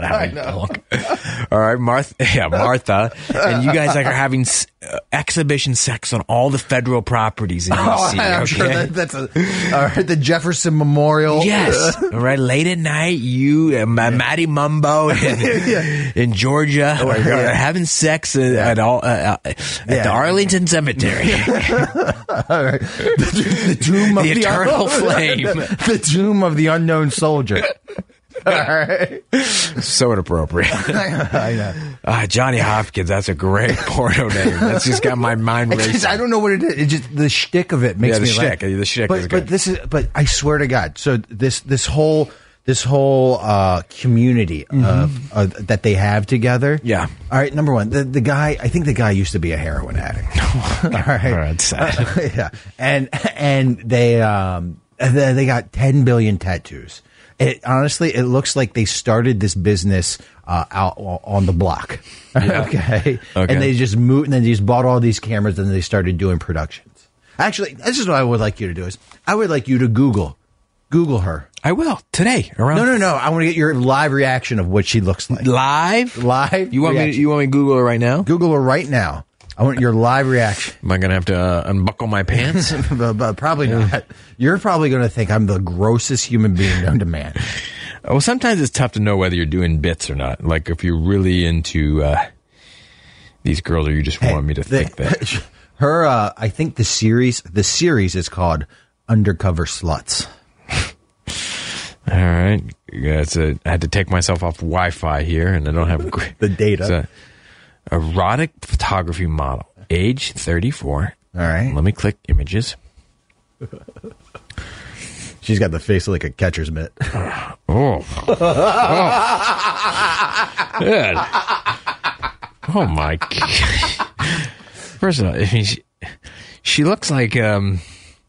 out. All right, Martha. Yeah, Martha, and you guys like are having s- uh, exhibition sex on all the federal properties in D C. Oh, I'm okay? sure that, that's a, all right. The Jefferson Memorial. Yes. All right. Late at night, you, uh, Ma- Maddie Mumbo in, in Georgia are, are having sex at, at all uh, uh, at Yeah. the Arlington Cemetery. All right. The, the tomb of The the, eternal unknown- flame. The tomb of the unknown soldier. All right. So inappropriate. I know. Uh, Johnny Hopkins. That's a great porno name. That's just got my mind It's just, racing. I don't know what it is. It's just the shtick of it makes Yeah, the me shtick. laugh. The shtick But is but good. this is but I swear to God. So this this whole this whole uh, community of, uh, that they have together. Mm-hmm. Yeah. All right. Number one, the the guy. I think the guy used to be a heroin addict. All right. All right, it's sad. yeah. And and they um they they got ten billion tattoos. It honestly, it looks like they started this business uh, out on the block. Yeah. okay? Okay. And they just moved, and then they just bought all these cameras, and they started doing productions. Actually, this is what I would like you to do: is I would like you to Google, Google her. I will today. Around No, no, no. I want to get your live reaction of what she looks like. live. Live. You want me? To, reaction. you want me to Google it right now? Google her right now. I want your live reaction. Am I gonna have to uh, unbuckle my pants? but, but probably not. You're probably going to think I'm the grossest human being known to man. Well, sometimes it's tough to know whether you're doing bits or not. Like if you're really into uh, these girls, or you just want me to The- think that. her. Uh, I think the series. The series is called Undercover Sluts. All right, yeah, it's a, I had to take myself off Wi-Fi here, and I don't have The data. It's a erotic photography model, age thirty-four. All right. Let me click images. She's got the face like a catcher's mitt. Oh, oh. Good. Oh my God. First of all, I mean, she, she looks like um,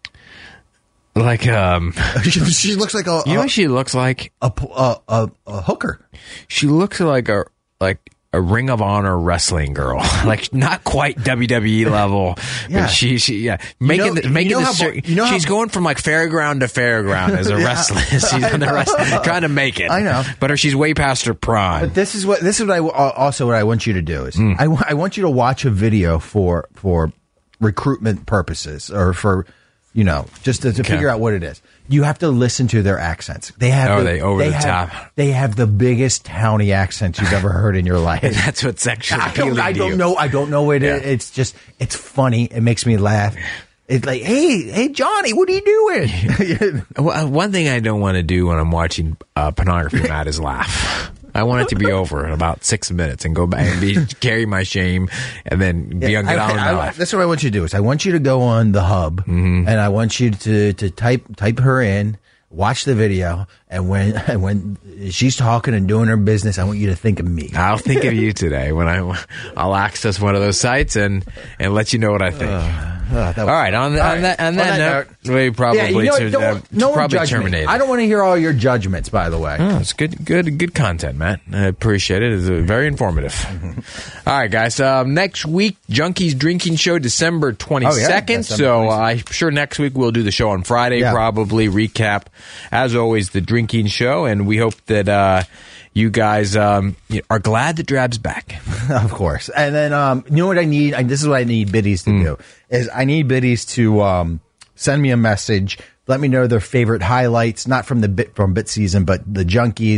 like um, she, she looks like a you know a, what she looks like? a, a, a, a hooker. She looks like a like a Ring of Honor wrestling girl, like not quite W W E level, Yeah. but she she yeah making know- the, making you know the how cir- bo- you know how- she's going from like fairground to fairground as a wrestler. She's on the rest, trying to make it. I know. but her, she's way past her prime. But this is what this is what I also what I want you to do is Hmm. I, wa- I want you to watch a video for for recruitment purposes or for you know just to, to Okay. figure out what it is. You have to listen to their accents. They have Oh, the, they over the have, top. They have the biggest towny accents you've ever heard in your life. That's what's sexually I appealing don't, I to don't you. know. I don't know what it Yeah. is. It's just, it's funny. It makes me laugh. It's like, hey, hey, Johnny, what are you doing? Well, one thing I don't want to do when I'm watching uh, pornography, Matt, is laugh. I want it to be over in about six minutes and go back and be carry my shame and then be on I- get on I- I- life. That's what I want you to do. Is I want you to go on the hub Mm-hmm. and I want you to to type type her in, watch the video, and when and when she's talking and doing her business, I want you to think of me. I'll think of you today when I I'll access one of those sites and and let you know what I think. Uh, that was- All right, on, All on right. that on On that, that note, we probably Yeah, you know, should, don't- uh, no one probably judge me. terminate. I don't want to hear all your judgments. By the way, Oh, it's good, good, good content, Matt. I appreciate it. It's uh, very informative. All right, guys. Um, next week, Junkies Drinking Show, December twenty-second. December so uh, twenty-second. I'm sure next week we'll do the show on Friday, Yeah. probably recap, as always, the drinking show. And we hope that uh, you guys um, you are glad that Drab's back. of course. And then, um, you know what I need? I, this is what I need biddies to do. Is I need biddies to um, send me a message. Let me know their favorite highlights, not from the bit from Bit Season, but the Junkies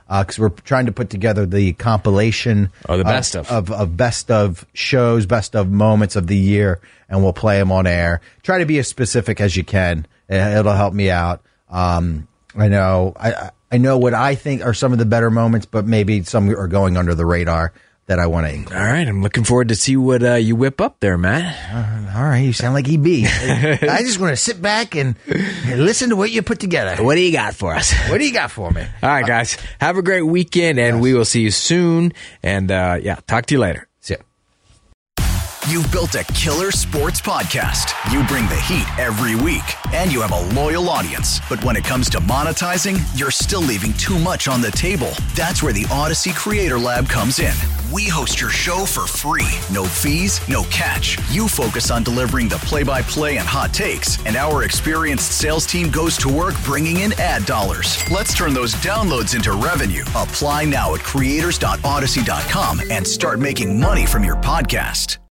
because we're trying to put together the compilation Oh, the best of. of of best of shows, best of moments of the year, and we'll play them on air. Try to be as specific as you can. It'll help me out. Um, I know I I know what I think are some of the better moments, but maybe some are going under the radar that I want to include. All right, I'm looking forward to see what uh, you whip up there, Matt. Uh, all right, you sound like E B. I just want to sit back and, and listen to what you put together. What do you got for us? What do you got for me? All right, guys, have a great weekend, and Yes. we will see you soon. And uh, yeah, talk to you later. See ya. You've built a killer sports podcast. You bring the heat every week, and you have a loyal audience. But when it comes to monetizing, you're still leaving too much on the table. That's where the Odyssey Creator Lab comes in. We host your show for free. No fees, no catch. You focus on delivering the play-by-play and hot takes, and our experienced sales team goes to work bringing in ad dollars. Let's turn those downloads into revenue. Apply now at creators dot odyssey dot com and start making money from your podcast.